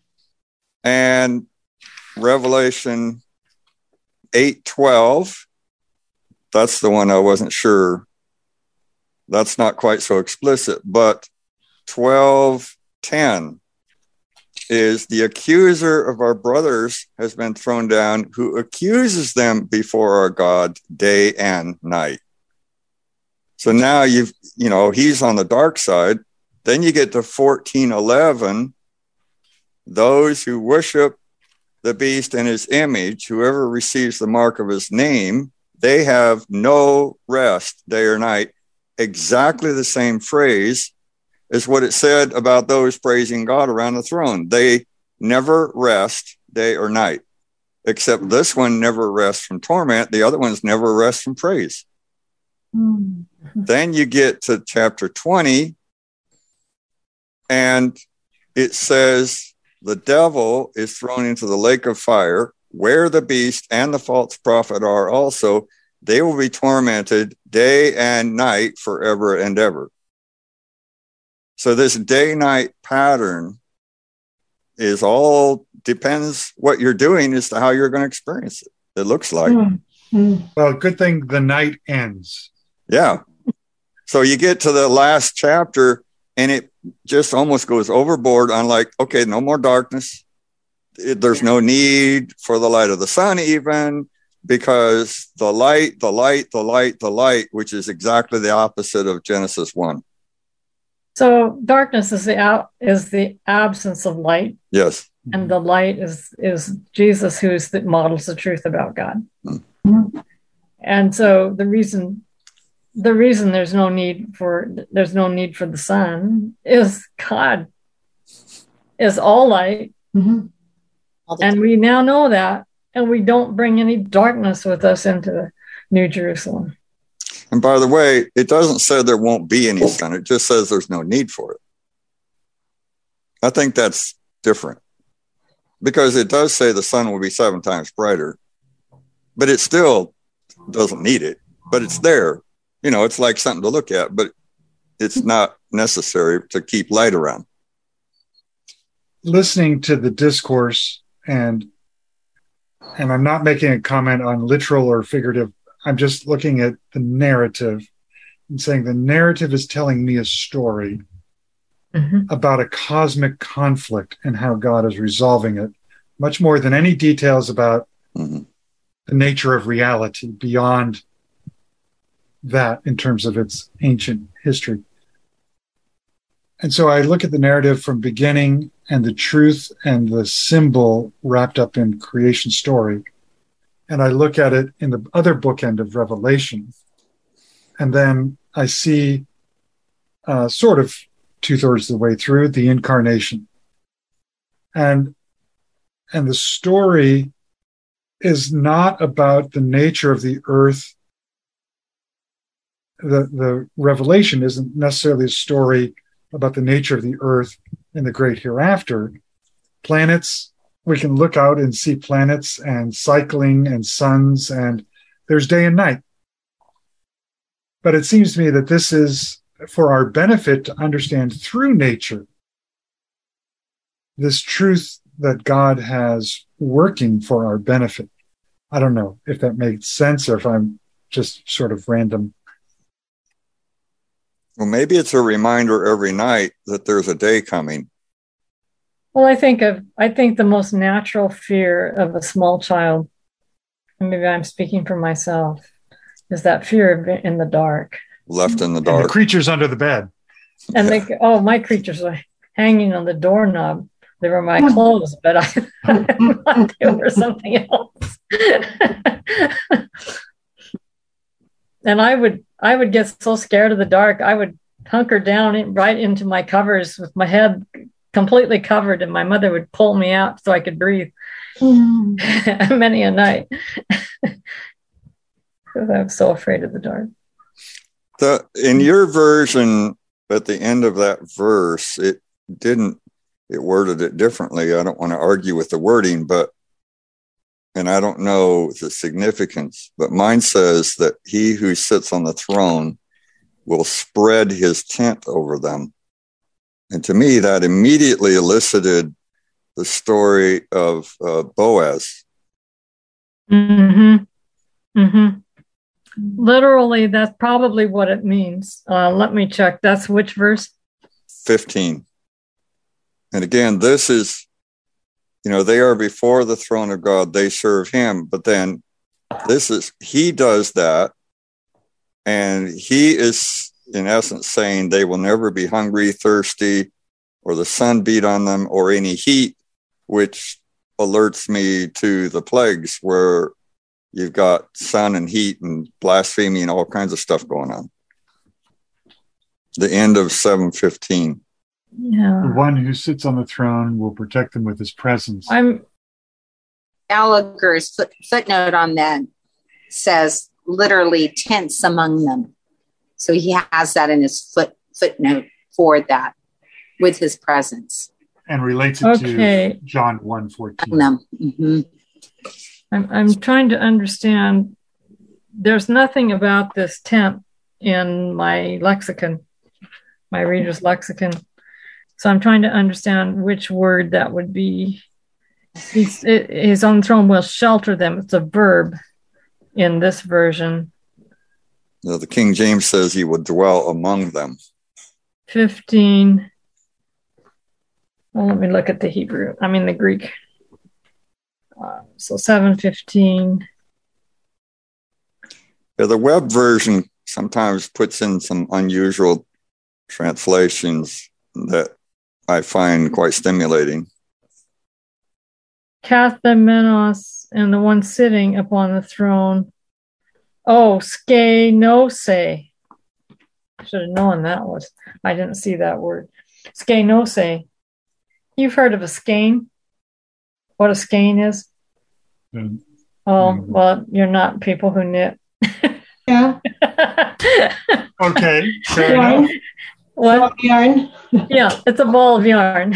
and Revelation eight twelve. That's the one I wasn't sure. That's not quite so explicit, but twelve ten is the accuser of our brothers has been thrown down, who accuses them before our God day and night. So now you've, you know, he's on the dark side. Then you get to fourteen eleven. Those who worship the beast and his image, whoever receives the mark of his name, they have no rest day or night. Exactly the same phrase is what it said about those praising God around the throne. They never rest day or night, except this one never rests from torment. The other ones never rest from praise. Mm-hmm. Then you get to chapter twenty, and it says the devil is thrown into the lake of fire, where the beast and the false prophet are also. They will be tormented day and night forever and ever. So this day-night pattern is all depends what you're doing as to how you're going to experience it. It looks like. Mm-hmm. Well, good thing the night ends. Yeah. So you get to the last chapter and it just almost goes overboard on like, okay, no more darkness. It, there's no need for the light of the sun even, because the light, the light, the light, the light, which is exactly the opposite of Genesis one. So darkness is the out is the absence of light. Yes. And the light is is Jesus, who's that models the truth about God. Mm-hmm. And so the reason the reason there's no need for there's no need for the sun is God is all light. Mm-hmm. And we now know that, and we don't bring any darkness with us into the New Jerusalem. And by the way, it doesn't say there won't be any sun. It just says there's no need for it. I think that's different, because it does say the sun will be seven times brighter, but it still doesn't need it. But it's there. You know, it's like something to look at, but it's not necessary to keep light around. Listening to the discourse, and and I'm not making a comment on literal or figurative. I'm just looking at the narrative and saying the narrative is telling me a story mm-hmm. about a cosmic conflict and how God is resolving it, much more than any details about mm-hmm. the nature of reality beyond that in terms of its ancient history. And so I look at the narrative from beginning and the truth and the symbol wrapped up in creation story. And I look at it in the other bookend of Revelation. And then I see uh, sort of two-thirds of the way through the incarnation. And, and the story is not about the nature of the earth. The, the Revelation isn't necessarily a story about the nature of the earth in the great hereafter. Planets, we can look out and see planets and cycling and suns, and there's day and night. But it seems to me that this is for our benefit to understand through nature this truth that God has working for our benefit. I don't know if that makes sense or if I'm just sort of random. Well, maybe it's a reminder every night that there's a day coming. Well, I think of I think the most natural fear of a small child, and maybe I'm speaking for myself, is that fear of in the dark. Left in the dark. And the creatures under the bed. And they, oh, my creatures were hanging on the doorknob. They were my clothes, but I, I thought they were something else. And I would I would get so scared of the dark, I would hunker down in, right into my covers with my head completely covered, and my mother would pull me out so I could breathe. Mm. Many a night. Because I'm so afraid of the dark. The, in your version, at the end of that verse, it didn't, it worded it differently. I don't want to argue with the wording, but, and I don't know the significance, but mine says that he who sits on the throne will spread his tent over them. And to me, that immediately elicited the story of uh, Boaz. Mm-hmm. Mm-hmm. Literally, that's probably what it means. Uh, let me check. That's which verse? fifteen. And again, this is, you know, they are before the throne of God. They serve him. But then this is, he does that. And he is, in essence, saying they will never be hungry, thirsty, or the sun beat on them, or any heat, which alerts me to the plagues where you've got sun and heat and blasphemy and all kinds of stuff going on. The end of seven fifteen. Yeah. The one who sits on the throne will protect them with his presence. I'm Gallagher's foot, footnote on that says literally tents among them. So he has that in his foot footnote for that with his presence. And relates it okay. to John one fourteen. Mm-hmm. I'm, I'm trying to understand. There's nothing about this tent in my lexicon, my reader's lexicon. So I'm trying to understand which word that would be. He's, his own throne will shelter them. It's a verb in this version. You know, the King James says he would dwell among them. fifteen. Well, let me look at the Hebrew. I mean the Greek. Uh, so seven fifteen. Yeah, the web version sometimes puts in some unusual translations that I find quite stimulating. Kathamenos and the one sitting upon the throne. Oh, skenose. I should have known that was. I didn't see that word. Skenose. You've heard of a skein? What a skein is? Mm. Oh, Mm. well, you're not people who knit. Yeah. Okay. Fair Yarn. enough. What? Yarn. Yeah, it's a ball of yarn.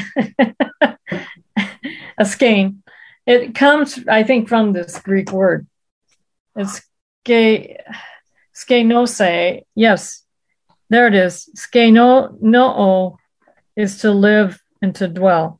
A skein. It comes, I think, from this Greek word. It's ske, skenose. Yes, there it is. Skeno no is to live and to dwell.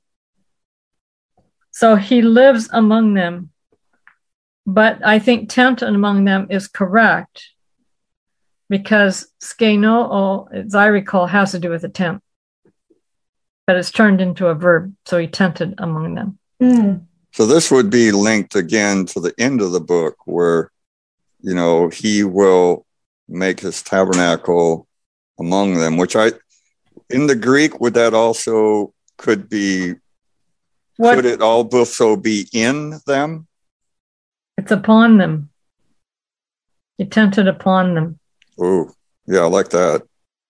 So he lives among them. But I think tent among them is correct because skeno, as I recall, has to do with a tent. But it's turned into a verb. So he tented among them. Mm. So this would be linked again to the end of the book where, you know, he will make his tabernacle among them, which I, in the Greek, would that also could be, What? could it also be in them? It's upon them. He tented upon them. Oh, yeah, I like that.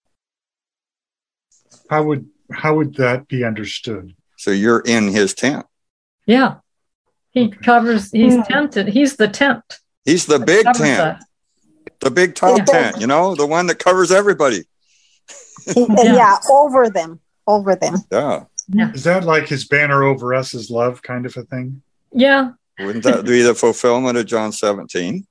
How would how would that be understood? So you're in his tent. Yeah. He covers, he's Yeah. tented. He's the tent. He's the big Covers tent, us. the big top Yeah. tent, you know, the one that covers everybody. He- Yeah. yeah, over them, over them. Yeah. Is that like his banner over us is love kind of a thing? Yeah, Wouldn't that be the fulfillment of John seventeen?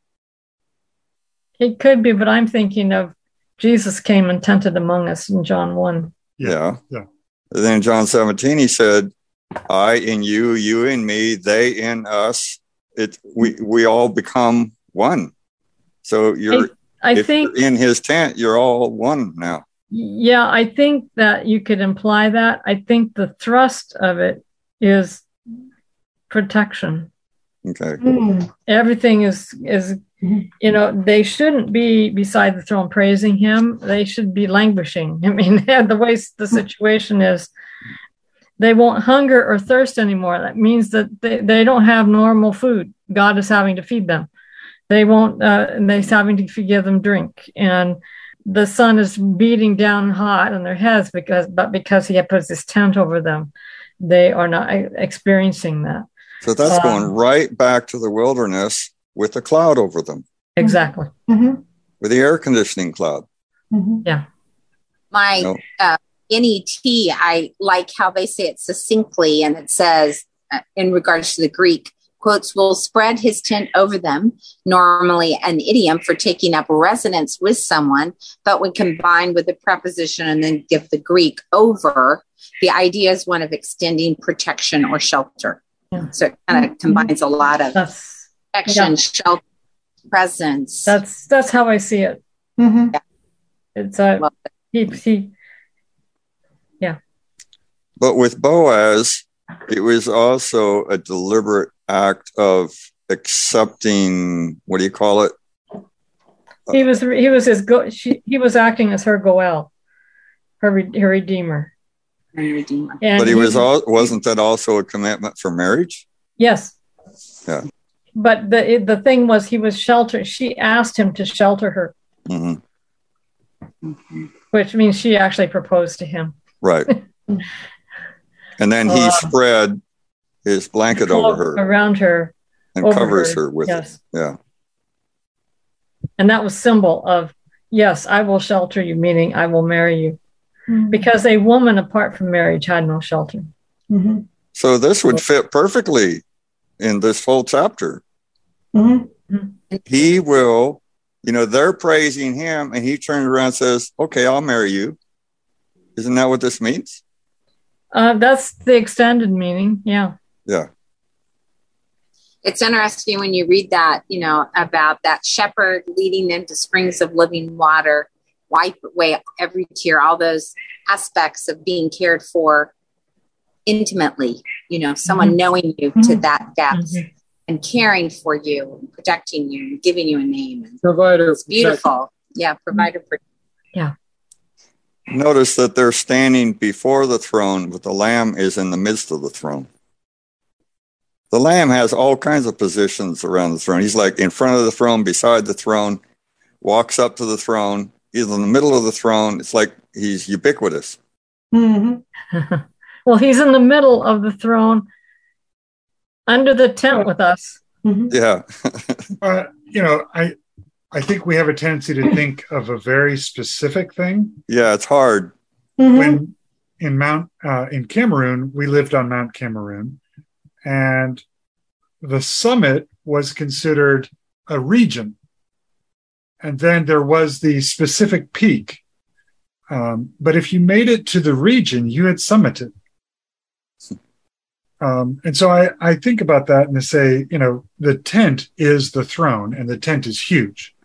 it could be, but I'm thinking of Jesus came and tented among us in John one. Yeah. Yeah. And then in John seventeen, he said, I in you, you in me, they in us. It we we all become one. So you're I if think, you're in his tent, you're all one now. yeah, I think that you could imply that. I think the thrust of it is protection. Okay. Mm. Everything is, is, you know, they shouldn't be beside the throne praising him. They should be languishing. I mean, the way the situation is, they won't hunger or thirst anymore. That means that they, they don't have normal food. God is having to feed them. They won't, uh, and they're having to give them drink. And the sun is beating down hot on their heads because, but because he puts his tent over them, they are not experiencing that. So that's Um, going right back to the wilderness with the cloud over them, Exactly. Mm-hmm. with the air conditioning cloud. Mm-hmm. My No. uh, N E T, I like how they say it succinctly, and it says, uh, in regards to the Greek, quotes, will spread his tent over them, normally an idiom for taking up residence with someone, but when combined with the preposition and then give the Greek over, the idea is one of extending protection or shelter. Yeah. So it kind of combines a lot of That's, protection, yeah. shelter, presence. that's, that's how I see it. Mm-hmm. It's a, Well, he, he, But with Boaz, it was also a deliberate act of accepting, what do you call it? he was, he was his, go, she, he was acting as her Goel, her, re- her redeemer. Redeemer. And But he was all, wasn't that also a commitment for marriage? Yes. Yeah. But the the thing was, he was sheltered. She asked him to shelter her, hmm which means she actually proposed to him. Right. And then he Uh, spread his blanket over her around her, and over covers her, her with yes. it. Yeah. And that was symbol of, yes, I will shelter you, meaning I will marry you. Mm-hmm. Because a woman apart from marriage had no shelter. Mm-hmm. So this would fit perfectly in this whole chapter. Mm-hmm. He will, you know, they're praising him and he turns around and says, okay, I'll marry you. Isn't that what this means? Uh, that's the extended meaning. Yeah. Yeah. It's interesting when you read that, you know, about that shepherd leading them to springs of living water, wipe away every tear, all those aspects of being cared for intimately, you know, someone mm-hmm. knowing you mm-hmm. to that depth mm-hmm. and caring for you, and protecting you, and giving you a name. And provider. It's beautiful. Yeah, provider. Mm-hmm. Yeah. Notice that they're standing before the throne, but the Lamb is in the midst of the throne. The Lamb has all kinds of positions around the throne. He's like in front of the throne, beside the throne, walks up to the throne. He's in the middle of the throne. It's like he's ubiquitous. Mm-hmm. Well, he's in the middle of the throne, under the tent with us. Mm-hmm. Yeah. uh, you know, I I think we have a tendency to think of a very specific thing. Yeah, it's hard. Mm-hmm. When in Mount uh, in Cameroon, we lived on Mount Cameroon. And the summit was considered a region. And then there was the specific peak. Um, but if you made it to the region, you had summited. Um, and so I, I think about that and I say, you know, the tent is the throne and the tent is huge.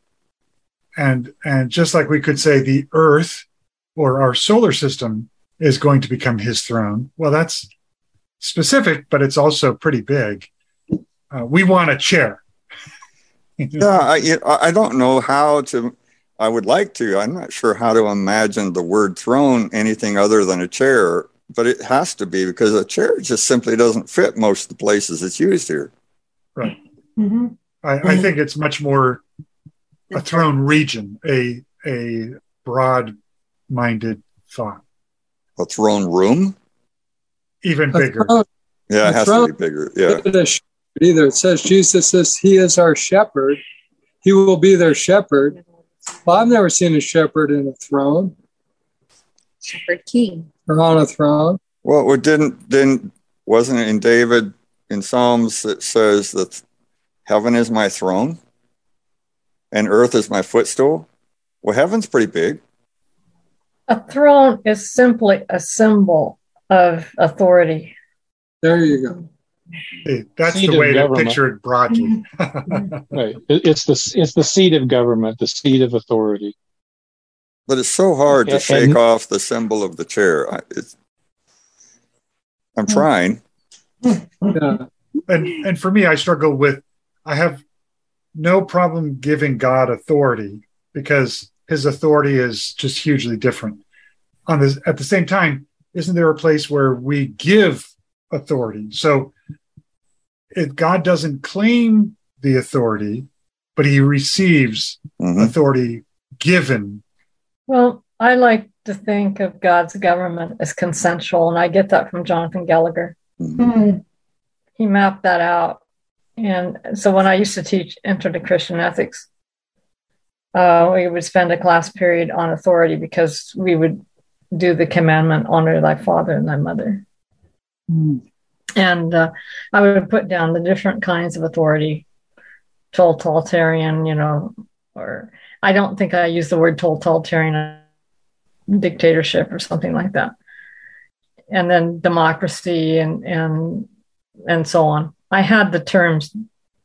And, and just like we could say the earth or our solar system is going to become his throne. Well, that's specific, but it's also pretty big. Uh, we want a chair. Yeah, I, I don't know how to, I would like to, I'm not sure how to imagine the word throne anything other than a chair, but it has to be because a chair just simply doesn't fit most of the places it's used here. Right. Mm-hmm. I, I think it's much more a throne region, a, a broad-minded thought. A throne room? Even bigger. Yeah, it has to be bigger. Yeah. Either it says Jesus says he is our shepherd. He will be their shepherd. Well, I've never seen a shepherd in a throne. Shepherd king. Or on a throne. Well, it didn't, didn't, wasn't it in David in Psalms that says that heaven is my throne and earth is my footstool? Well, heaven's pretty big. A throne is simply a symbol of authority. There you go. Hey, that's seat the way to picture it broadly. Right. It's the it's the seat of government, the seat of authority. But it's so hard to and, shake and, off the symbol of the chair. I, it's, I'm trying. Yeah. And and for me, I struggle with. I have no problem giving God authority because his authority is just hugely different. On this, at the same time, isn't there a place where we give authority? So if God doesn't claim the authority, but he receives mm-hmm. authority given. Well, I like to think of God's government as consensual, and I get that from Jonathan Gallagher. Mm-hmm. He mapped that out. And so when I used to teach Intro to Christian Ethics, uh, we would spend a class period on authority because we would do the commandment, honor thy father and thy mother. Mm. And uh, I would put down the different kinds of authority, totalitarian, you know, or I don't think I use the word totalitarian, dictatorship or something like that. And then democracy and and and so on. I had the terms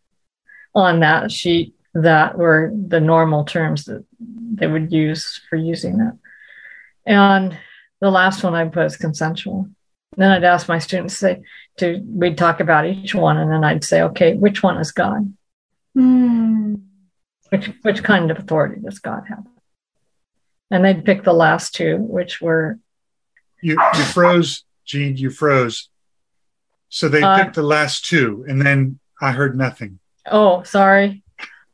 on that sheet that were the normal terms that they would use for using that. And the last one I put is consensual. Then I'd ask my students to say, to, we'd talk about each one, and then I'd say, okay, which one is God? Mm. Which which kind of authority does God have? And they'd pick the last two, which were... You, you froze, Jean, you froze. So they uh, picked the last two, and then I heard nothing. Oh, sorry.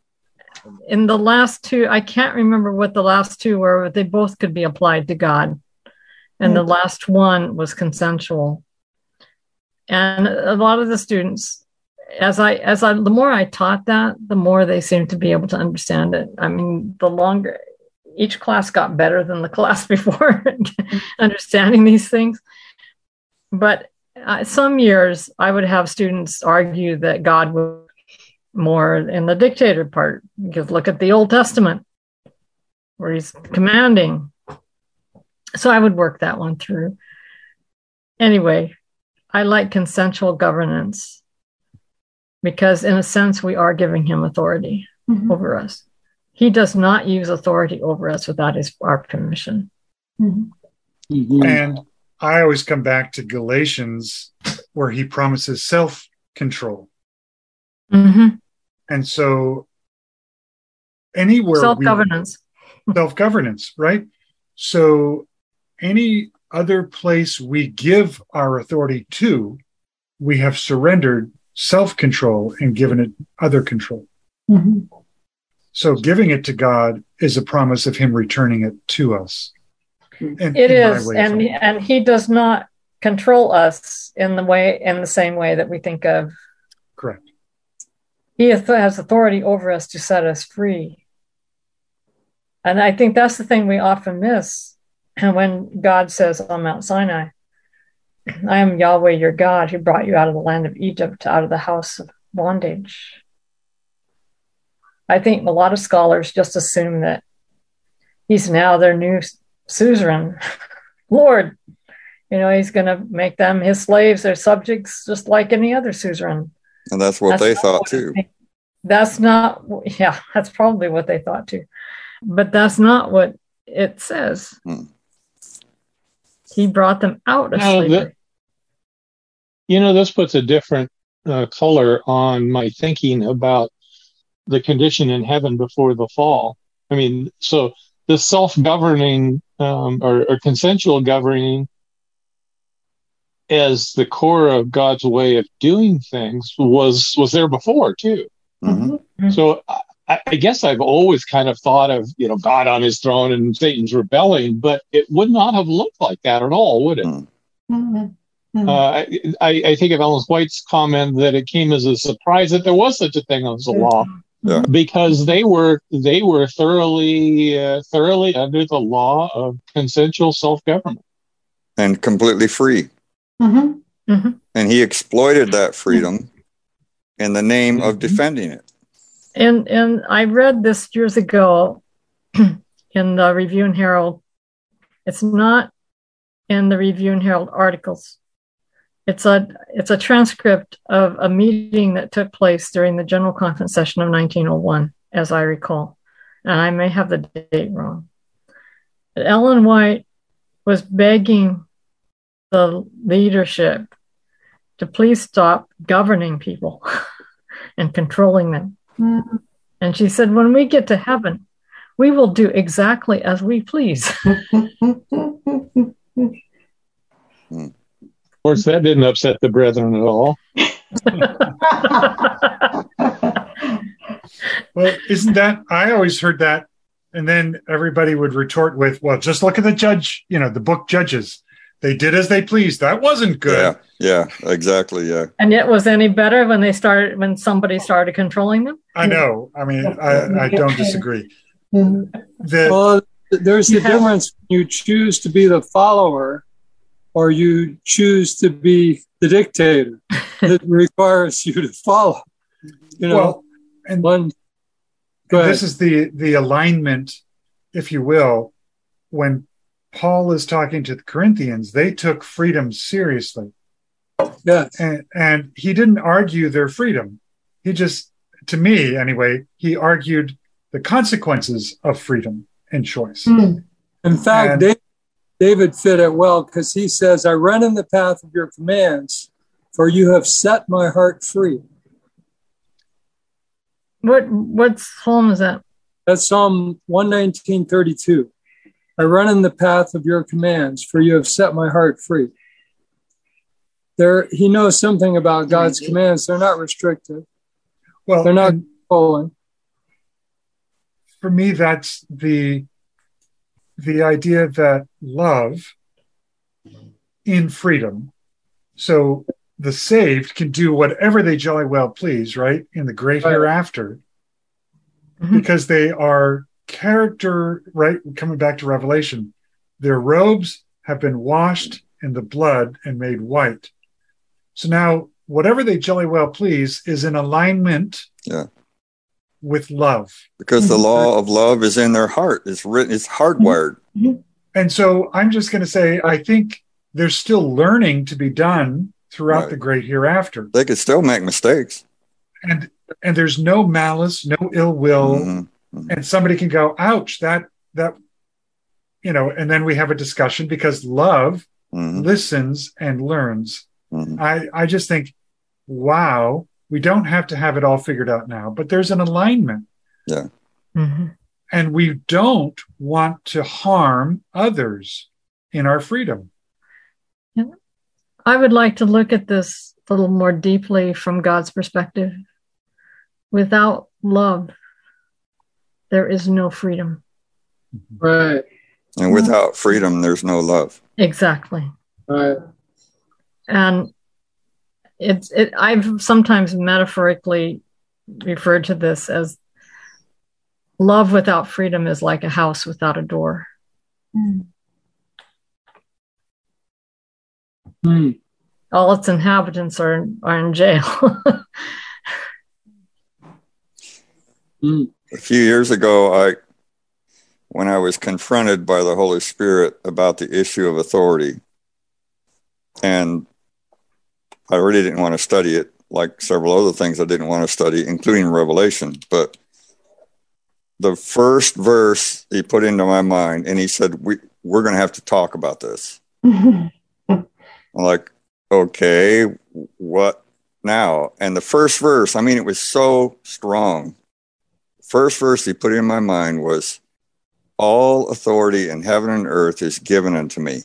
In the last two, I can't remember what the last two were, but they both could be applied to God. And the last one was consensual. And a lot of the students, as I, as I, the more I taught that, the more they seemed to be able to understand it. I mean, the longer, each class got better than the class before understanding these things. But uh, some years I would have students argue that God was more in the dictator part, because look at the Old Testament where he's commanding. So I would work that one through. anyway, I like consensual governance because, in a sense, we are giving him authority mm-hmm. over us. He does not use authority over us without his, our permission. Mm-hmm. Mm-hmm. And I always come back to Galatians, where he promises self-control. Mm-hmm. And so anywhere self-governance. We, self-governance, right? So any other place we give our authority to, we have surrendered self-control and given it other control. Mm-hmm. So giving it to God is a promise of him returning it to us. In, it in is, and and he does not control us in the way in the same way that we think of. Correct. He has authority over us to set us free. And I think that's the thing we often miss. And when God says on Mount Sinai, I am Yahweh your God who brought you out of the land of Egypt, out of the house of bondage. I think a lot of scholars just assume that he's now their new suzerain, Lord. You know, he's going to make them his slaves, their subjects, just like any other suzerain. And that's what that's they thought what too. They, that's not, yeah, that's probably what they thought too. But that's not what it says. Hmm. He brought them out of now, slavery. The, you know, this puts a different uh, color on my thinking about the condition in heaven before the fall. I mean, so the self-governing um, or, or consensual governing as the core of God's way of doing things was was there before too. Mm-hmm. So I, I guess I've always kind of thought of, you know, God on his throne and Satan's rebelling, but it would not have looked like that at all, would it? Mm-hmm. Mm-hmm. Uh, I, I think of Ellen White's comment that it came as a surprise that there was such a thing as a law. Yeah. Because they were they were thoroughly uh, thoroughly under the law of consensual self-government and completely free. Mm-hmm. Mm-hmm. And he exploited that freedom in the name of defending it. And and I read this years ago in the Review and Herald. It's not in the Review and Herald articles. It's a it's a transcript of a meeting that took place during the General Conference session of nineteen oh one, as I recall. And I may have the date wrong. But Ellen White was begging the leadership to please stop governing people and controlling them. Mm-hmm. And she said, when we get to heaven, we will do exactly as we please. mm. Of course, that didn't upset the brethren at all. Well, isn't that, I always heard that. And then everybody would retort with, well, just look at the judge, you know, the book Judges. They did as they pleased. That wasn't good. Yeah, yeah, exactly. Yeah. And it was any better when they started, when somebody started controlling them? I know. I mean, I, I don't disagree. The, well, there's a difference when you choose to be the follower or you choose to be the dictator that requires you to follow. You know, well, and one, this is the, the alignment, if you will, when Paul is talking to the Corinthians, they took freedom seriously. Yeah. And, and he didn't argue their freedom. He just, to me anyway, he argued the consequences of freedom and choice. Mm. In fact, and, David, David fit it well because he says, I run in the path of your commands, for you have set my heart free. What what psalm is that? That's Psalm one nineteen thirty-two. I run in the path of your commands, for you have set my heart free. There, he knows something about God's commands. They're not restrictive. Well, they're not controlling. For me, that's the the idea that love in freedom. So the saved can do whatever they jolly well please, right? In the great right. hereafter, mm-hmm. because they are character, right? Coming back to Revelation, their robes have been washed in the blood and made white. So now whatever they jolly well please is in alignment yeah. with love. Because the law of love is in their heart. It's written, it's hardwired. Mm-hmm. And so I'm just going to say, I think there's still learning to be done throughout right. the great hereafter. They could still make mistakes. And and there's no malice, no ill will. Mm-hmm. Mm-hmm. And somebody can go, ouch, that, that, you know, and then we have a discussion because love mm-hmm. listens and learns. Mm-hmm. I, I just think, wow, we don't have to have it all figured out now, but there's an alignment. Yeah. Mm-hmm. And we don't want to harm others in our freedom. Yeah. I would like to look at this a little more deeply from God's perspective. Without love, there is no freedom. Right. And without freedom, there's no love. Exactly. Right. And it's it I've sometimes metaphorically referred to this as love without freedom is like a house without a door. Mm. Mm. All its inhabitants are are in jail. mm. A few years ago, I when I was confronted by the Holy Spirit about the issue of authority, and I really didn't want to study it, like several other things I didn't want to study, including Revelation. But the first verse he put into my mind, and he said, we, we're going to have to talk about this. I'm like, okay, what now? And the first verse, I mean, it was so strong. First verse he put in my mind was, all authority in heaven and earth is given unto me.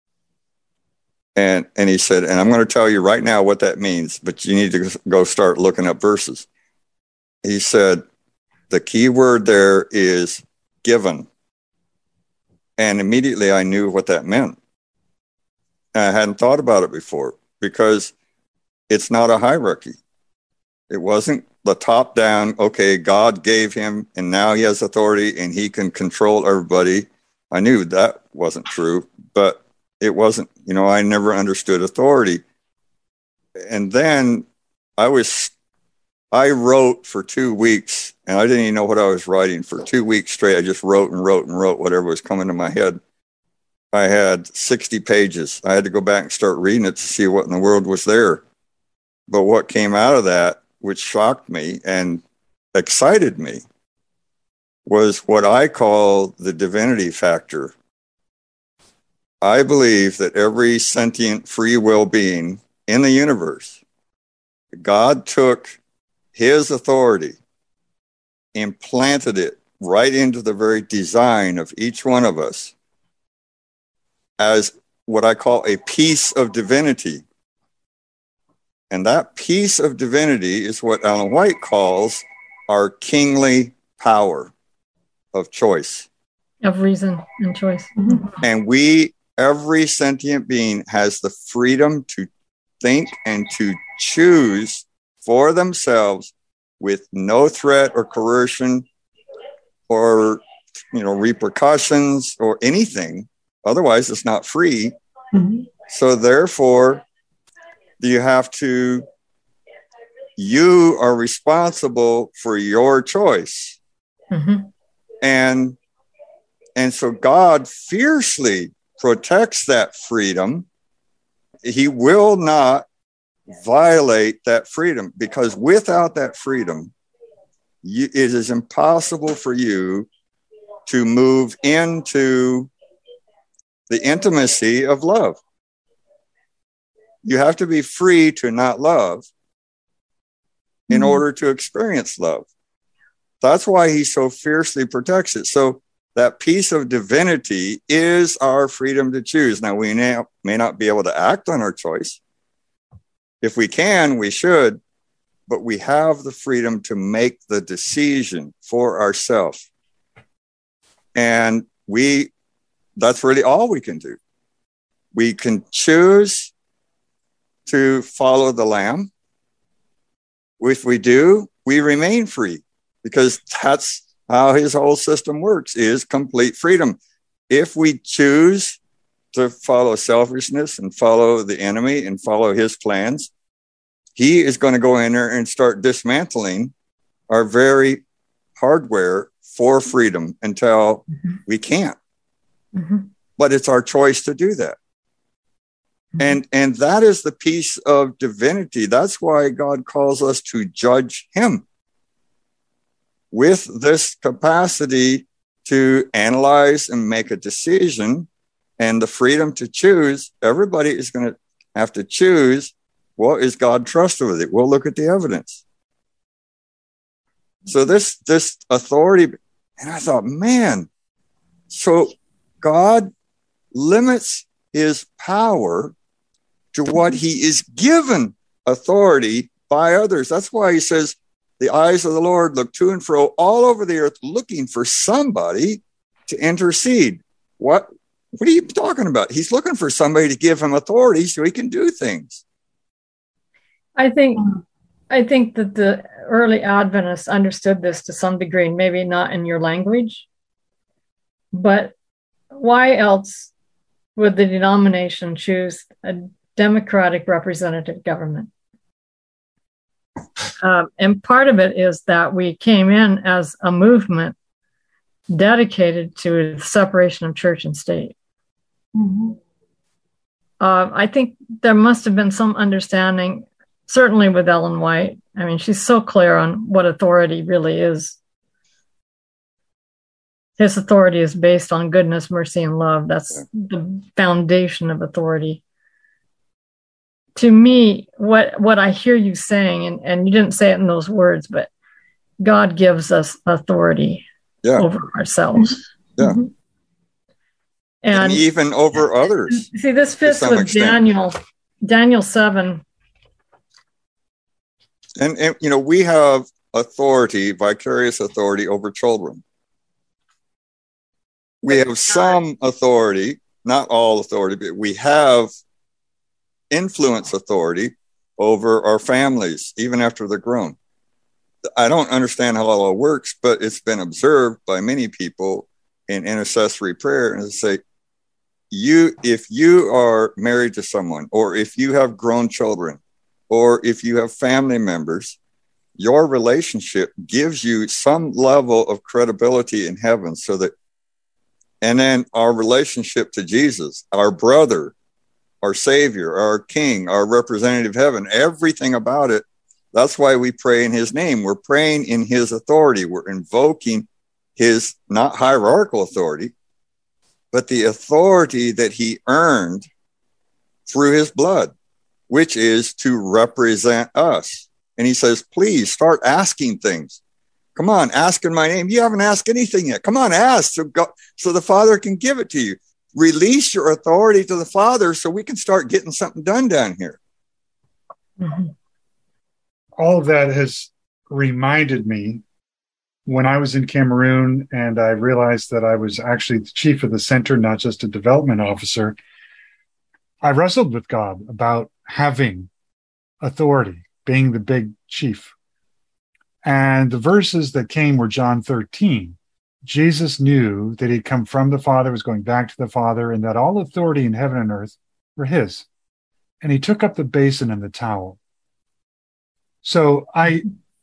And and he said, and I'm going to tell you right now what that means, but you need to go start looking up verses. He said, the key word there is given. And immediately I knew what that meant. And I hadn't thought about it before because it's not a hierarchy. It wasn't the top down, okay, God gave him and now he has authority and he can control everybody. I knew that wasn't true, but it wasn't, you know, I never understood authority. And then I was, I wrote for two weeks and I didn't even know what I was writing for two weeks straight. I just wrote and wrote and wrote whatever was coming to my head. I had sixty pages. I had to go back and start reading it to see what in the world was there. But what came out of that, which shocked me and excited me, was what I call the divinity factor. I believe that every sentient free will being in the universe, God took his authority, implanted it right into the very design of each one of us as what I call a piece of divinity. And that piece of divinity is what Ellen White calls our kingly power of choice. Of reason and choice. Mm-hmm. And we, every sentient being has the freedom to think and to choose for themselves with no threat or coercion or, you know, repercussions or anything. Otherwise, it's not free. Mm-hmm. So therefore, you have to, you are responsible for your choice. Mm-hmm. And, and so God fiercely protects that freedom. He will not violate that freedom, because without that freedom, you, it is impossible for you to move into the intimacy of love. You have to be free to not love in mm-hmm. order to experience love. That's why he so fiercely protects it. So that piece of divinity is our freedom to choose. Now, we may, may not be able to act on our choice. If we can, we should, but we have the freedom to make the decision for ourselves. And we, that's really all we can do. We can choose to follow the Lamb. If we do, we remain free, because that's how his whole system works, is complete freedom. If we choose to follow selfishness and follow the enemy and follow his plans, he is going to go in there and start dismantling our very hardware for freedom until mm-hmm. we can't. Mm-hmm. But it's our choice to do that. And, and that is the piece of divinity. That's why God calls us to judge him with this capacity to analyze and make a decision and the freedom to choose. Everybody is going to have to choose, well, is God trustworthy? We'll look at the evidence. So this, this authority, and I thought, man, so God limits his power to what he is given authority by others. That's why he says, the eyes of the Lord look to and fro all over the earth, looking for somebody to intercede. What, what are you talking about? He's looking for somebody to give him authority so he can do things. I think, I think that the early Adventists understood this to some degree, maybe not in your language, but why else would the denomination choose a democratic representative government? Um, and part of it is that we came in as a movement dedicated to the separation of church and state. Mm-hmm. Uh, I think there must have been some understanding, certainly with Ellen White. I mean, she's so clear on what authority really is. His authority is based on goodness, mercy, and love. That's the foundation of authority. To me, what, what I hear you saying, and, and you didn't say it in those words, but God gives us authority yeah. over ourselves. Yeah. Mm-hmm. And, and even over others. See, this fits with extent. Daniel, Daniel seven. And, and, you know, we have authority, vicarious authority over children. We have some authority, not all authority, but we have influence authority over our families, even after they're grown. I don't understand how all it works, but it's been observed by many people in intercessory prayer. And they say, you, if you are married to someone, or if you have grown children, or if you have family members, your relationship gives you some level of credibility in heaven. So that, and then our relationship to Jesus, our brother, our Savior, our King, our representative of heaven, everything about it. That's why we pray in his name. We're praying in his authority. We're invoking his not hierarchical authority, but the authority that he earned through his blood, which is to represent us. And he says, please start asking things. Come on, ask in my name. You haven't asked anything yet. Come on, ask so, God, so the Father can give it to you. Release your authority to the Father so we can start getting something done down here. Mm-hmm. All of that has reminded me when I was in Cameroon and I realized that I was actually the chief of the center, not just a development officer. I wrestled with God about having authority, being the big chief. And the verses that came were John thirteen. Jesus knew that he'd come from the Father, was going back to the Father, and that all authority in heaven and earth were his. And he took up the basin and the towel. So I,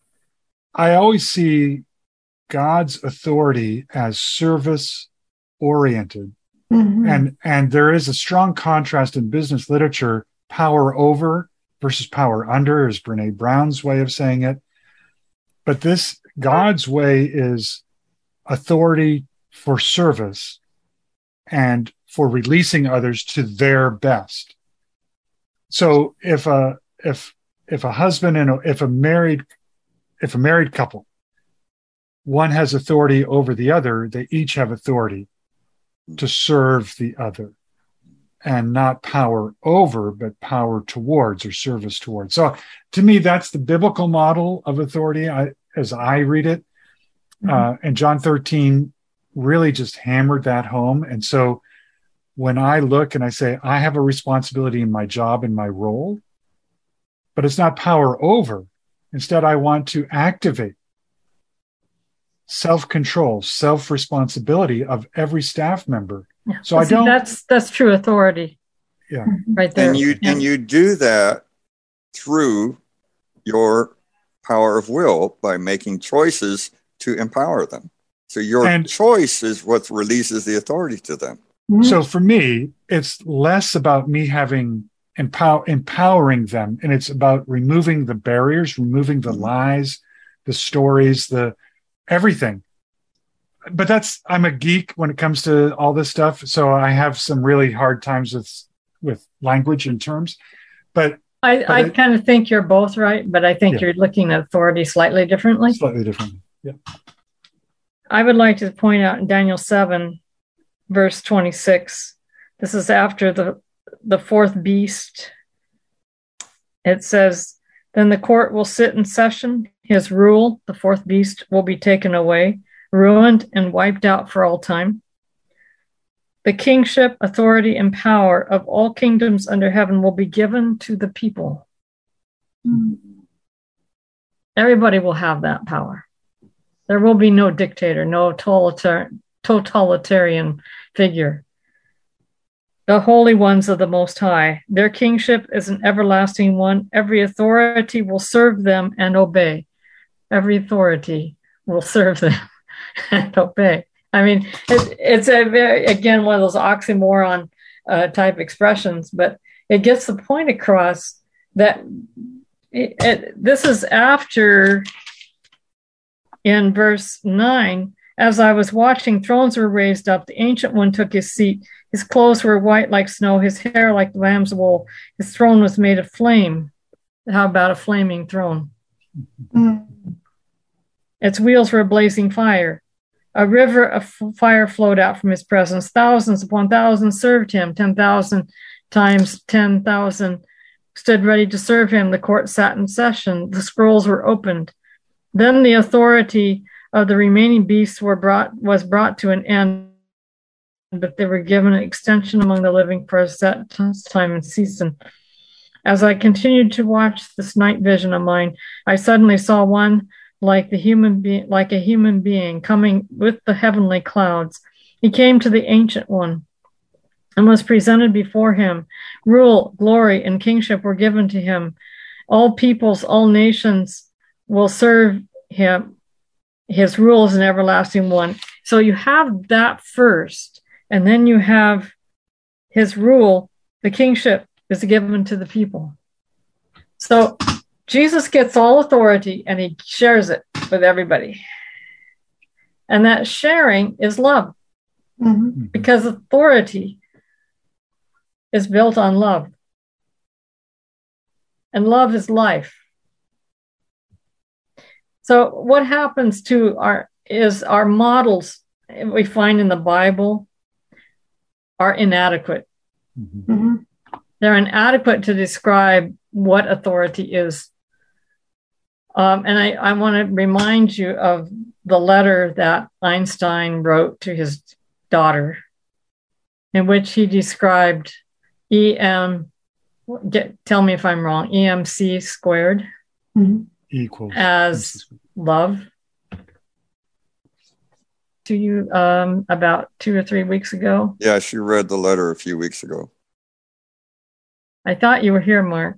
I always see God's authority as service-oriented. Mm-hmm. And, and there is a strong contrast in business literature, power over versus power under, is Brene Brown's way of saying it. But this, God's way is authority for service and for releasing others to their best. So if a if if a husband and a, if a married if a married couple, one has authority over the other, they each have authority to serve the other, and not power over, but power towards or service towards. So to me, that's the biblical model of authority I, as I read it. Uh, and John thirteen really just hammered that home. And so when I look and I say, I have a responsibility in my job and my role, but it's not power over. Instead, I want to activate self-control, self-responsibility of every staff member. Yeah. So I See, don't. That's that's true authority. Yeah, right there. And you yeah. and you do that through your power of will by making choices to empower them. So your and, choice is what releases the authority to them. So for me, it's less about me having empower, empowering them. And it's about removing the barriers, removing the lies, the stories, the everything. But that's, I'm a geek when it comes to all this stuff. So I have some really hard times with, with language and terms, but I, but I it, kind of think you're both right, but I think yeah. you're looking at authority slightly differently. Slightly differently. Yeah. I would like to point out in Daniel seven, verse twenty-six, this is after the, the fourth beast. It says, then the court will sit in session. His rule, the fourth beast, will be taken away, ruined and wiped out for all time. The kingship, authority, and power of all kingdoms under heaven will be given to the people. Mm. Everybody will have that power. There will be no dictator, no totalitar- totalitarian figure. The holy ones of the Most High. Their kingship is an everlasting one. Every authority will serve them and obey. Every authority will serve them and obey. I mean, it, it's a very, again, one of those oxymoron uh, type expressions, but it gets the point across that it, it, this is after, in verse nine, as I was watching, thrones were raised up. The Ancient One took his seat. His clothes were white like snow, his hair like lamb's wool. His throne was made of flame. How about a flaming throne? Mm. Its wheels were blazing fire. A river of fire flowed out from his presence. Thousands upon thousands served him. Ten thousand times ten thousand stood ready to serve him. The court sat in session. The scrolls were opened. Then the authority of the remaining beasts were brought was brought to an end, but they were given an extension among the living for a set time and season. As I continued to watch this night vision of mine, I suddenly saw one like the human being, like a human being coming with the heavenly clouds. He came to the Ancient One and was presented before him. Rule, glory, and kingship were given to him. All peoples, all nations will serve him. His rule is an everlasting one. So you have that first, and then you have his rule. The kingship is given to the people. So Jesus gets all authority and he shares it with everybody. And that sharing is love. Mm-hmm. Because authority is built on love. And love is life. So what happens to our is our models we find in the Bible are inadequate. Mm-hmm. They're inadequate to describe what authority is. Um, and I, I want to remind you of the letter that Einstein wrote to his daughter, in which he described E M, get, tell me if I'm wrong, E M C squared mm-hmm. equals as love to you um, about two or three weeks ago. Yeah, she read the letter a few weeks ago. I thought you were here, Mark.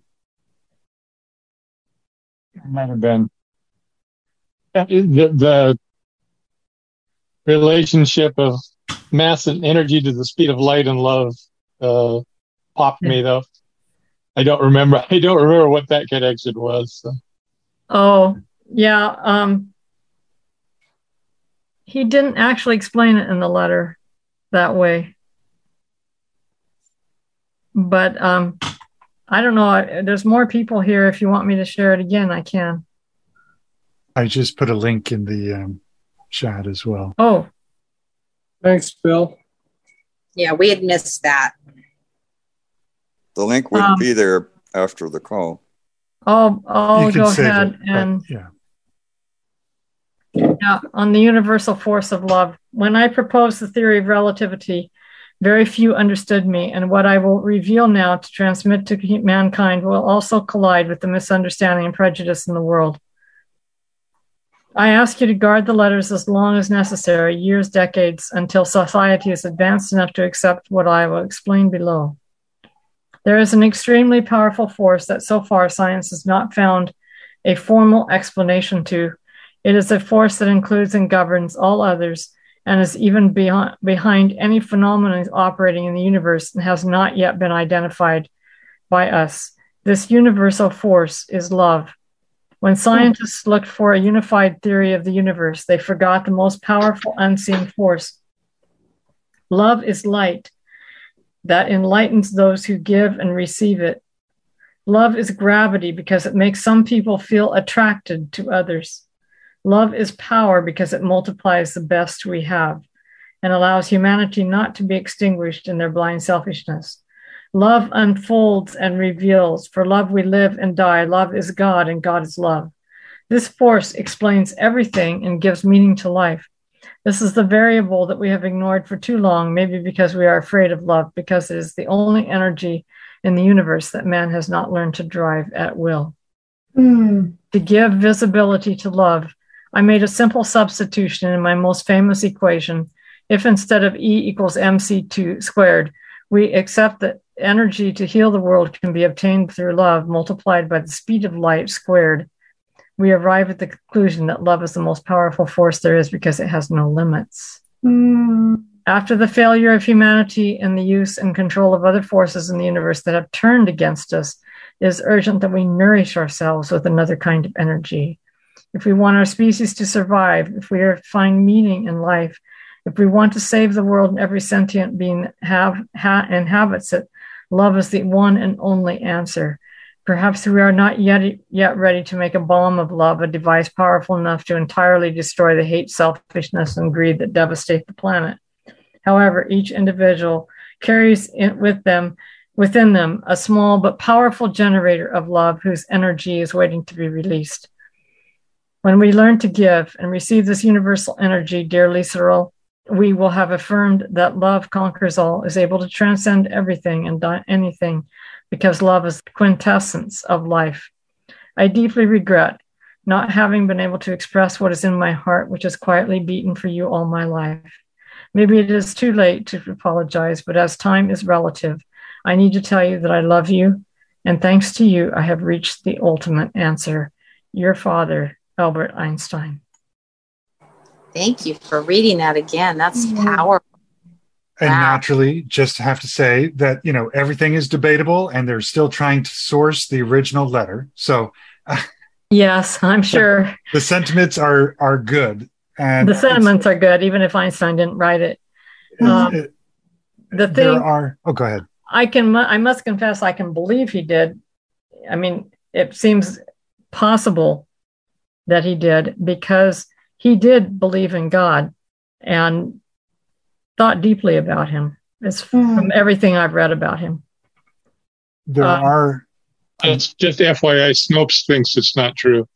Might have been. The, the relationship of mass and energy to the speed of light and love uh, popped yeah. me, though. I don't remember. I don't remember what that connection was. So. Oh, yeah. Um, he didn't actually explain it in the letter that way. But um, I don't know. There's more people here. If you want me to share it again, I can. I just put a link in the um, chat as well. Oh. Thanks, Bill. Yeah, we had missed that. The link would um, be there after the call. I'll, I'll go ahead it, and... Yeah. Yeah, on the universal force of love. When I proposed the theory of relativity, very few understood me, and what I will reveal now to transmit to mankind will also collide with the misunderstanding and prejudice in the world. I ask you to guard the letters as long as necessary, years, decades, until society is advanced enough to accept what I will explain below. There is an extremely powerful force that so far science has not found a formal explanation to. It is a force that includes and governs all others and is even beyond, behind any phenomenon operating in the universe and has not yet been identified. by us. This universal force is love. When scientists looked for a unified theory of the universe, they forgot the most powerful unseen force. Love is light that enlightens those who give and receive it. Love is gravity because it makes some people feel attracted to others. Love is power because it multiplies the best we have and allows humanity not to be extinguished in their blind selfishness. Love unfolds and reveals. For love we live and die. Love is God and God is love. This force explains everything and gives meaning to life. This is the variable that we have ignored for too long, maybe because we are afraid of love, because it is the only energy in the universe that man has not learned to drive at will. Mm. To give visibility to love, I made a simple substitution in my most famous equation. If instead of E equals mc two squared, we accept that energy to heal the world can be obtained through love multiplied by the speed of light squared, we arrive at the conclusion that love is the most powerful force there is because it has no limits. Mm. After the failure of humanity in the use and control of other forces in the universe that have turned against us, it is urgent that we nourish ourselves with another kind of energy. If we want our species to survive, if we are to find meaning in life, if we want to save the world and every sentient being have, ha, inhabits it, love is the one and only answer. Perhaps we are not yet, yet ready to make a bomb of love, a device powerful enough to entirely destroy the hate, selfishness, and greed that devastate the planet. However, each individual carries in, with them, within them a small but powerful generator of love whose energy is waiting to be released. When we learn to give and receive this universal energy, dear Liserol, we will have affirmed that love conquers all, is able to transcend everything and anything, because love is the quintessence of life. I deeply regret not having been able to express what is in my heart, which has quietly beaten for you all my life. Maybe it is too late to apologize, but as time is relative, I need to tell you that I love you, and thanks to you, I have reached the ultimate answer. Your father, Albert Einstein. Thank you for reading that again. That's Mm. powerful. And Wow. naturally, just have to say that, you know, everything is debatable and they're still trying to source the original letter. So uh, Yes, I'm sure. the sentiments are are good. And The sentiments are good, even if Einstein didn't write it. it's- Um, it- The there thing are, oh, go ahead. I can, I must confess, I can believe he did. I mean, it seems possible that he did because he did believe in God and thought deeply about him. It's Mm. from everything I've read about him. There Uh, are, Just, just F Y I, Snopes thinks it's not true.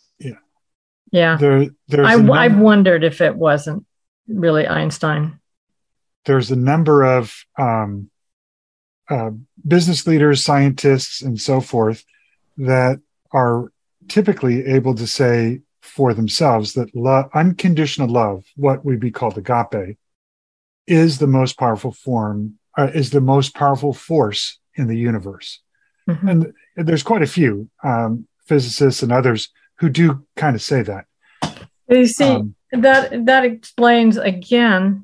Yeah. there, there's, I, a num- I've wondered if it wasn't really Einstein. there's a number of um, uh, business leaders, scientists, and so forth that are typically able to say for themselves that love, unconditional love, what would be called agape, is the most powerful form, uh, is the most powerful force in the universe. Mhm. And there's quite a few um, physicists and others who do kind of say that. You see, Um, that that explains again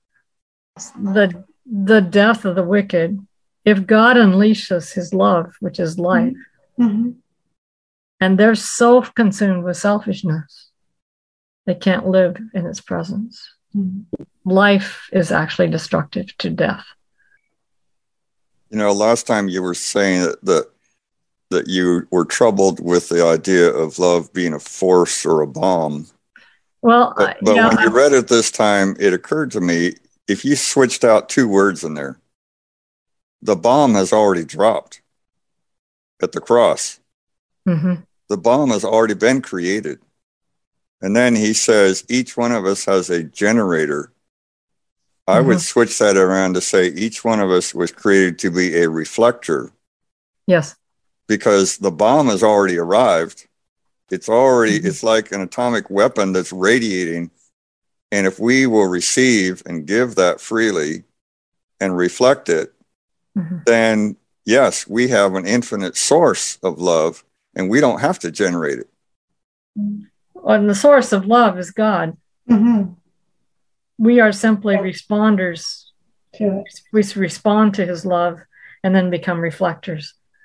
the the death of the wicked. If God unleashes his love, which is life, Mm-hmm. and they're so consumed with selfishness, they can't live in its presence. Mm-hmm. Life is actually destructive to death. You know, last time you were saying that, that that you were troubled with the idea of love being a force or a bomb. Well, But, I- but you know, when you I- read it this time, it occurred to me, if you switched out two words in there, the bomb has already dropped at the cross. Mhm. The bomb has already been created. And then he says, each one of us has a generator. I would Mhm. switch that around to say each one of us was created to be a reflector, yes, because the bomb has already arrived. It's already, Mhm. it's like an atomic weapon that's radiating. And if we will receive and give that freely and reflect it, Mhm. then yes, we have an infinite source of love and we don't have to generate it. and the source of love is God. Mm-hmm. We are simply responders. To it. We respond to his love and then become reflectors.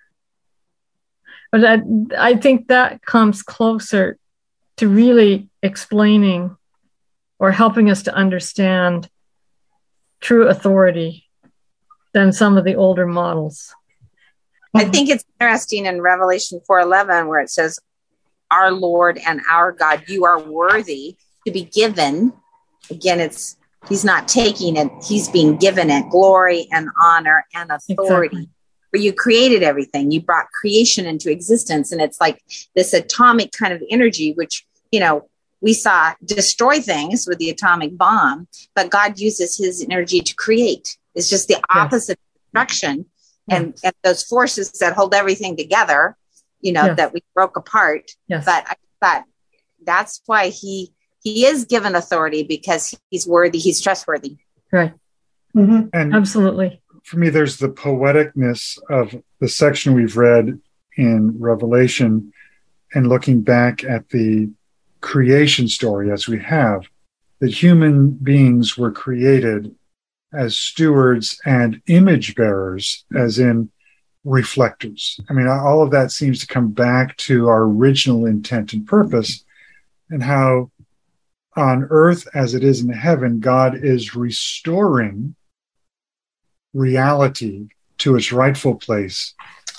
But I, I think that comes closer to really explaining or helping us to understand true authority than some of the older models. I think it's interesting in Revelation four eleven where it says, our Lord and our God, you are worthy to be given. Again, it's he's not taking it, he's being given it, glory and honor and authority. Exactly. Where you created everything, you brought creation into existence. And it's like this atomic kind of energy, which, you know, we saw destroy things with the atomic bomb, but God uses his energy to create. It's just the opposite yes. of destruction. Yes. And, and those forces that hold everything together, you know, yes. that we broke apart. Yes. But I thought that's why he he is given authority, because he's worthy, he's trustworthy. Right. Mm-hmm. And absolutely. For me, there's the poeticness of the section we've read in Revelation and looking back at the creation story as we have, that human beings were created as stewards and image bearers, as in reflectors. I mean, all of that seems to come back to our original intent and purpose, and how on earth as it is in heaven, God is restoring reality to its rightful place,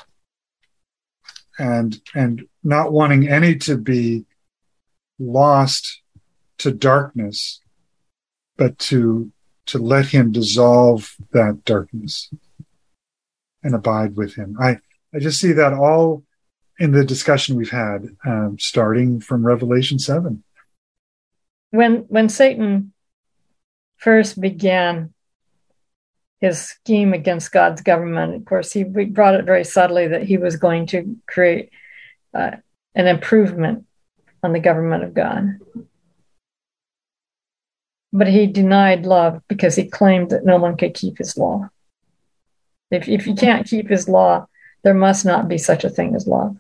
and and not wanting any to be lost to darkness, but to to let him dissolve that darkness and abide with him. I, I just see that all in the discussion we've had, um, starting from Revelation seven. When when Satan first began his scheme against God's government, of course, he brought it very subtly that he was going to create uh, an improvement on the government of God. But he denied love because he claimed that no one could keep his law. If, if you can't keep his law, there must not be such a thing as love.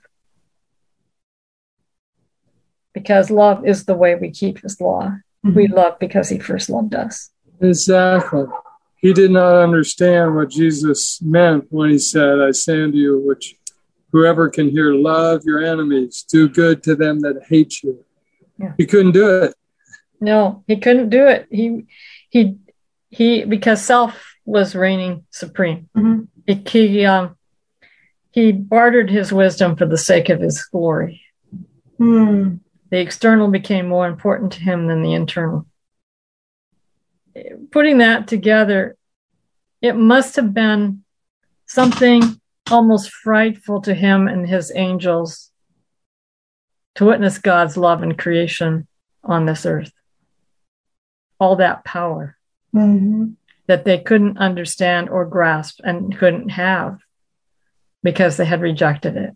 Because love is the way we keep his law. Mm-hmm. We love because he first loved us. Exactly. He did not understand what Jesus meant when he said, I say unto you, which whoever can hear, love your enemies, do good to them that hate you. Yeah. He couldn't do it. No, he couldn't do it. He, he, he, because self was reigning supreme. Mm-hmm. He, he, um, he bartered his wisdom for the sake of his glory. Mm. The external became more important to him than the internal. Putting that together, it must have been something almost frightful to him and his angels to witness God's love and creation on this earth. All that power mm-hmm. that they couldn't understand or grasp and couldn't have because they had rejected it.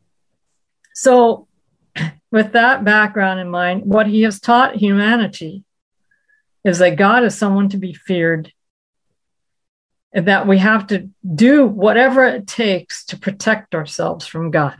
So, with that background in mind, what he has taught humanity is that God is someone to be feared, and that we have to do whatever it takes to protect ourselves from God.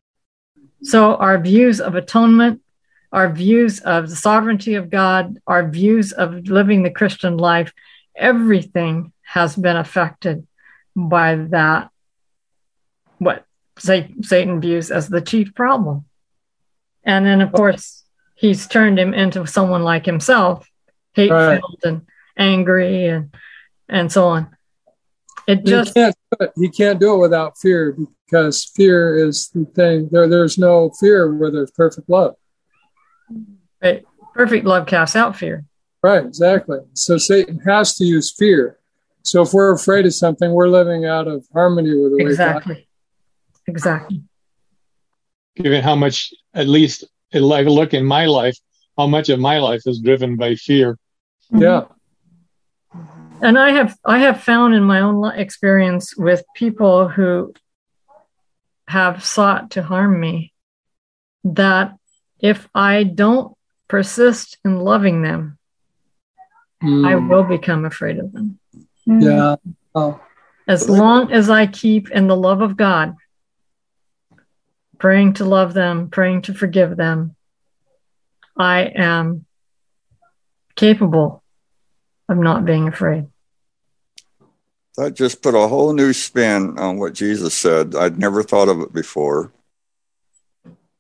So our views of atonement, our views of the sovereignty of God, our views of living the Christian life, everything has been affected by that, what Satan views as the chief problem. And then, of course, he's turned him into someone like himself, hate-filled right. and angry and and so on. It just he can't, do it. he can't do it without fear, because fear is the thing. There, there's no fear where there's perfect love. Right. Perfect love casts out fear. Right, exactly. So Satan has to use fear. So if we're afraid of something, we're living out of harmony with the way exactly. God. Exactly. Given how much, at least, like look in my life, how much of my life is driven by fear. Yeah. And I have I have found in my own experience with people who have sought to harm me that if I don't persist in loving them, mm. I will become afraid of them. Yeah. Oh. As long as I keep in the love of God, praying to love them, praying to forgive them, I am capable of not being afraid. That just put a whole new spin on what Jesus said. I'd never thought of it before.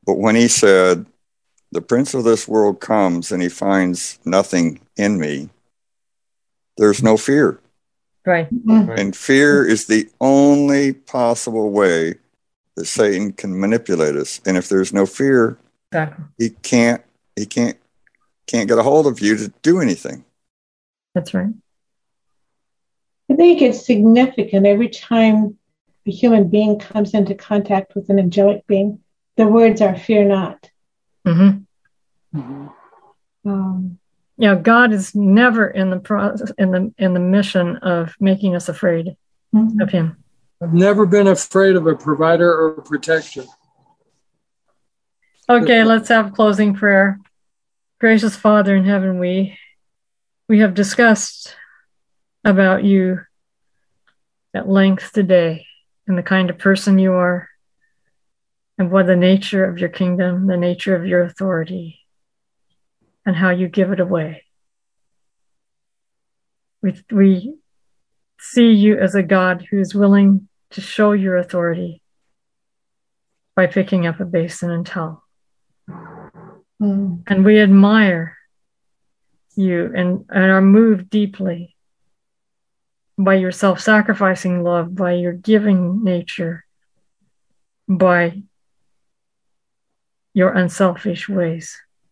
But when he said, the prince of this world comes and he finds nothing in me, there's no fear. Right. And fear is the only possible way that Satan can manipulate us. And if there's no fear, exactly. he can't he can't can't get a hold of you to do anything. That's right. I think it's significant every time a human being comes into contact with an angelic being, the words are fear not. Mm-hmm. Mm-hmm. Um, yeah, God is never in the process in the in the mission of making us afraid mm-hmm. of him. I've never been afraid of a provider or a protector. Okay, let's have closing prayer. Gracious Father in heaven, we we have discussed about you at length today and the kind of person you are and what the nature of your kingdom, the nature of your authority, and how you give it away. We, we see you as a God who's willing to show your authority by picking up a basin and towel. Mm. And we admire you and, and are moved deeply by your self-sacrificing love, by your giving nature, by your unselfish ways.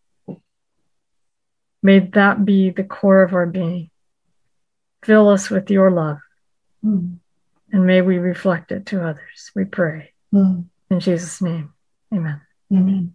May that be the core of our being. Fill us with your love, mm. and may we reflect it to others. We pray. Mm. In Jesus' name, amen. Amen.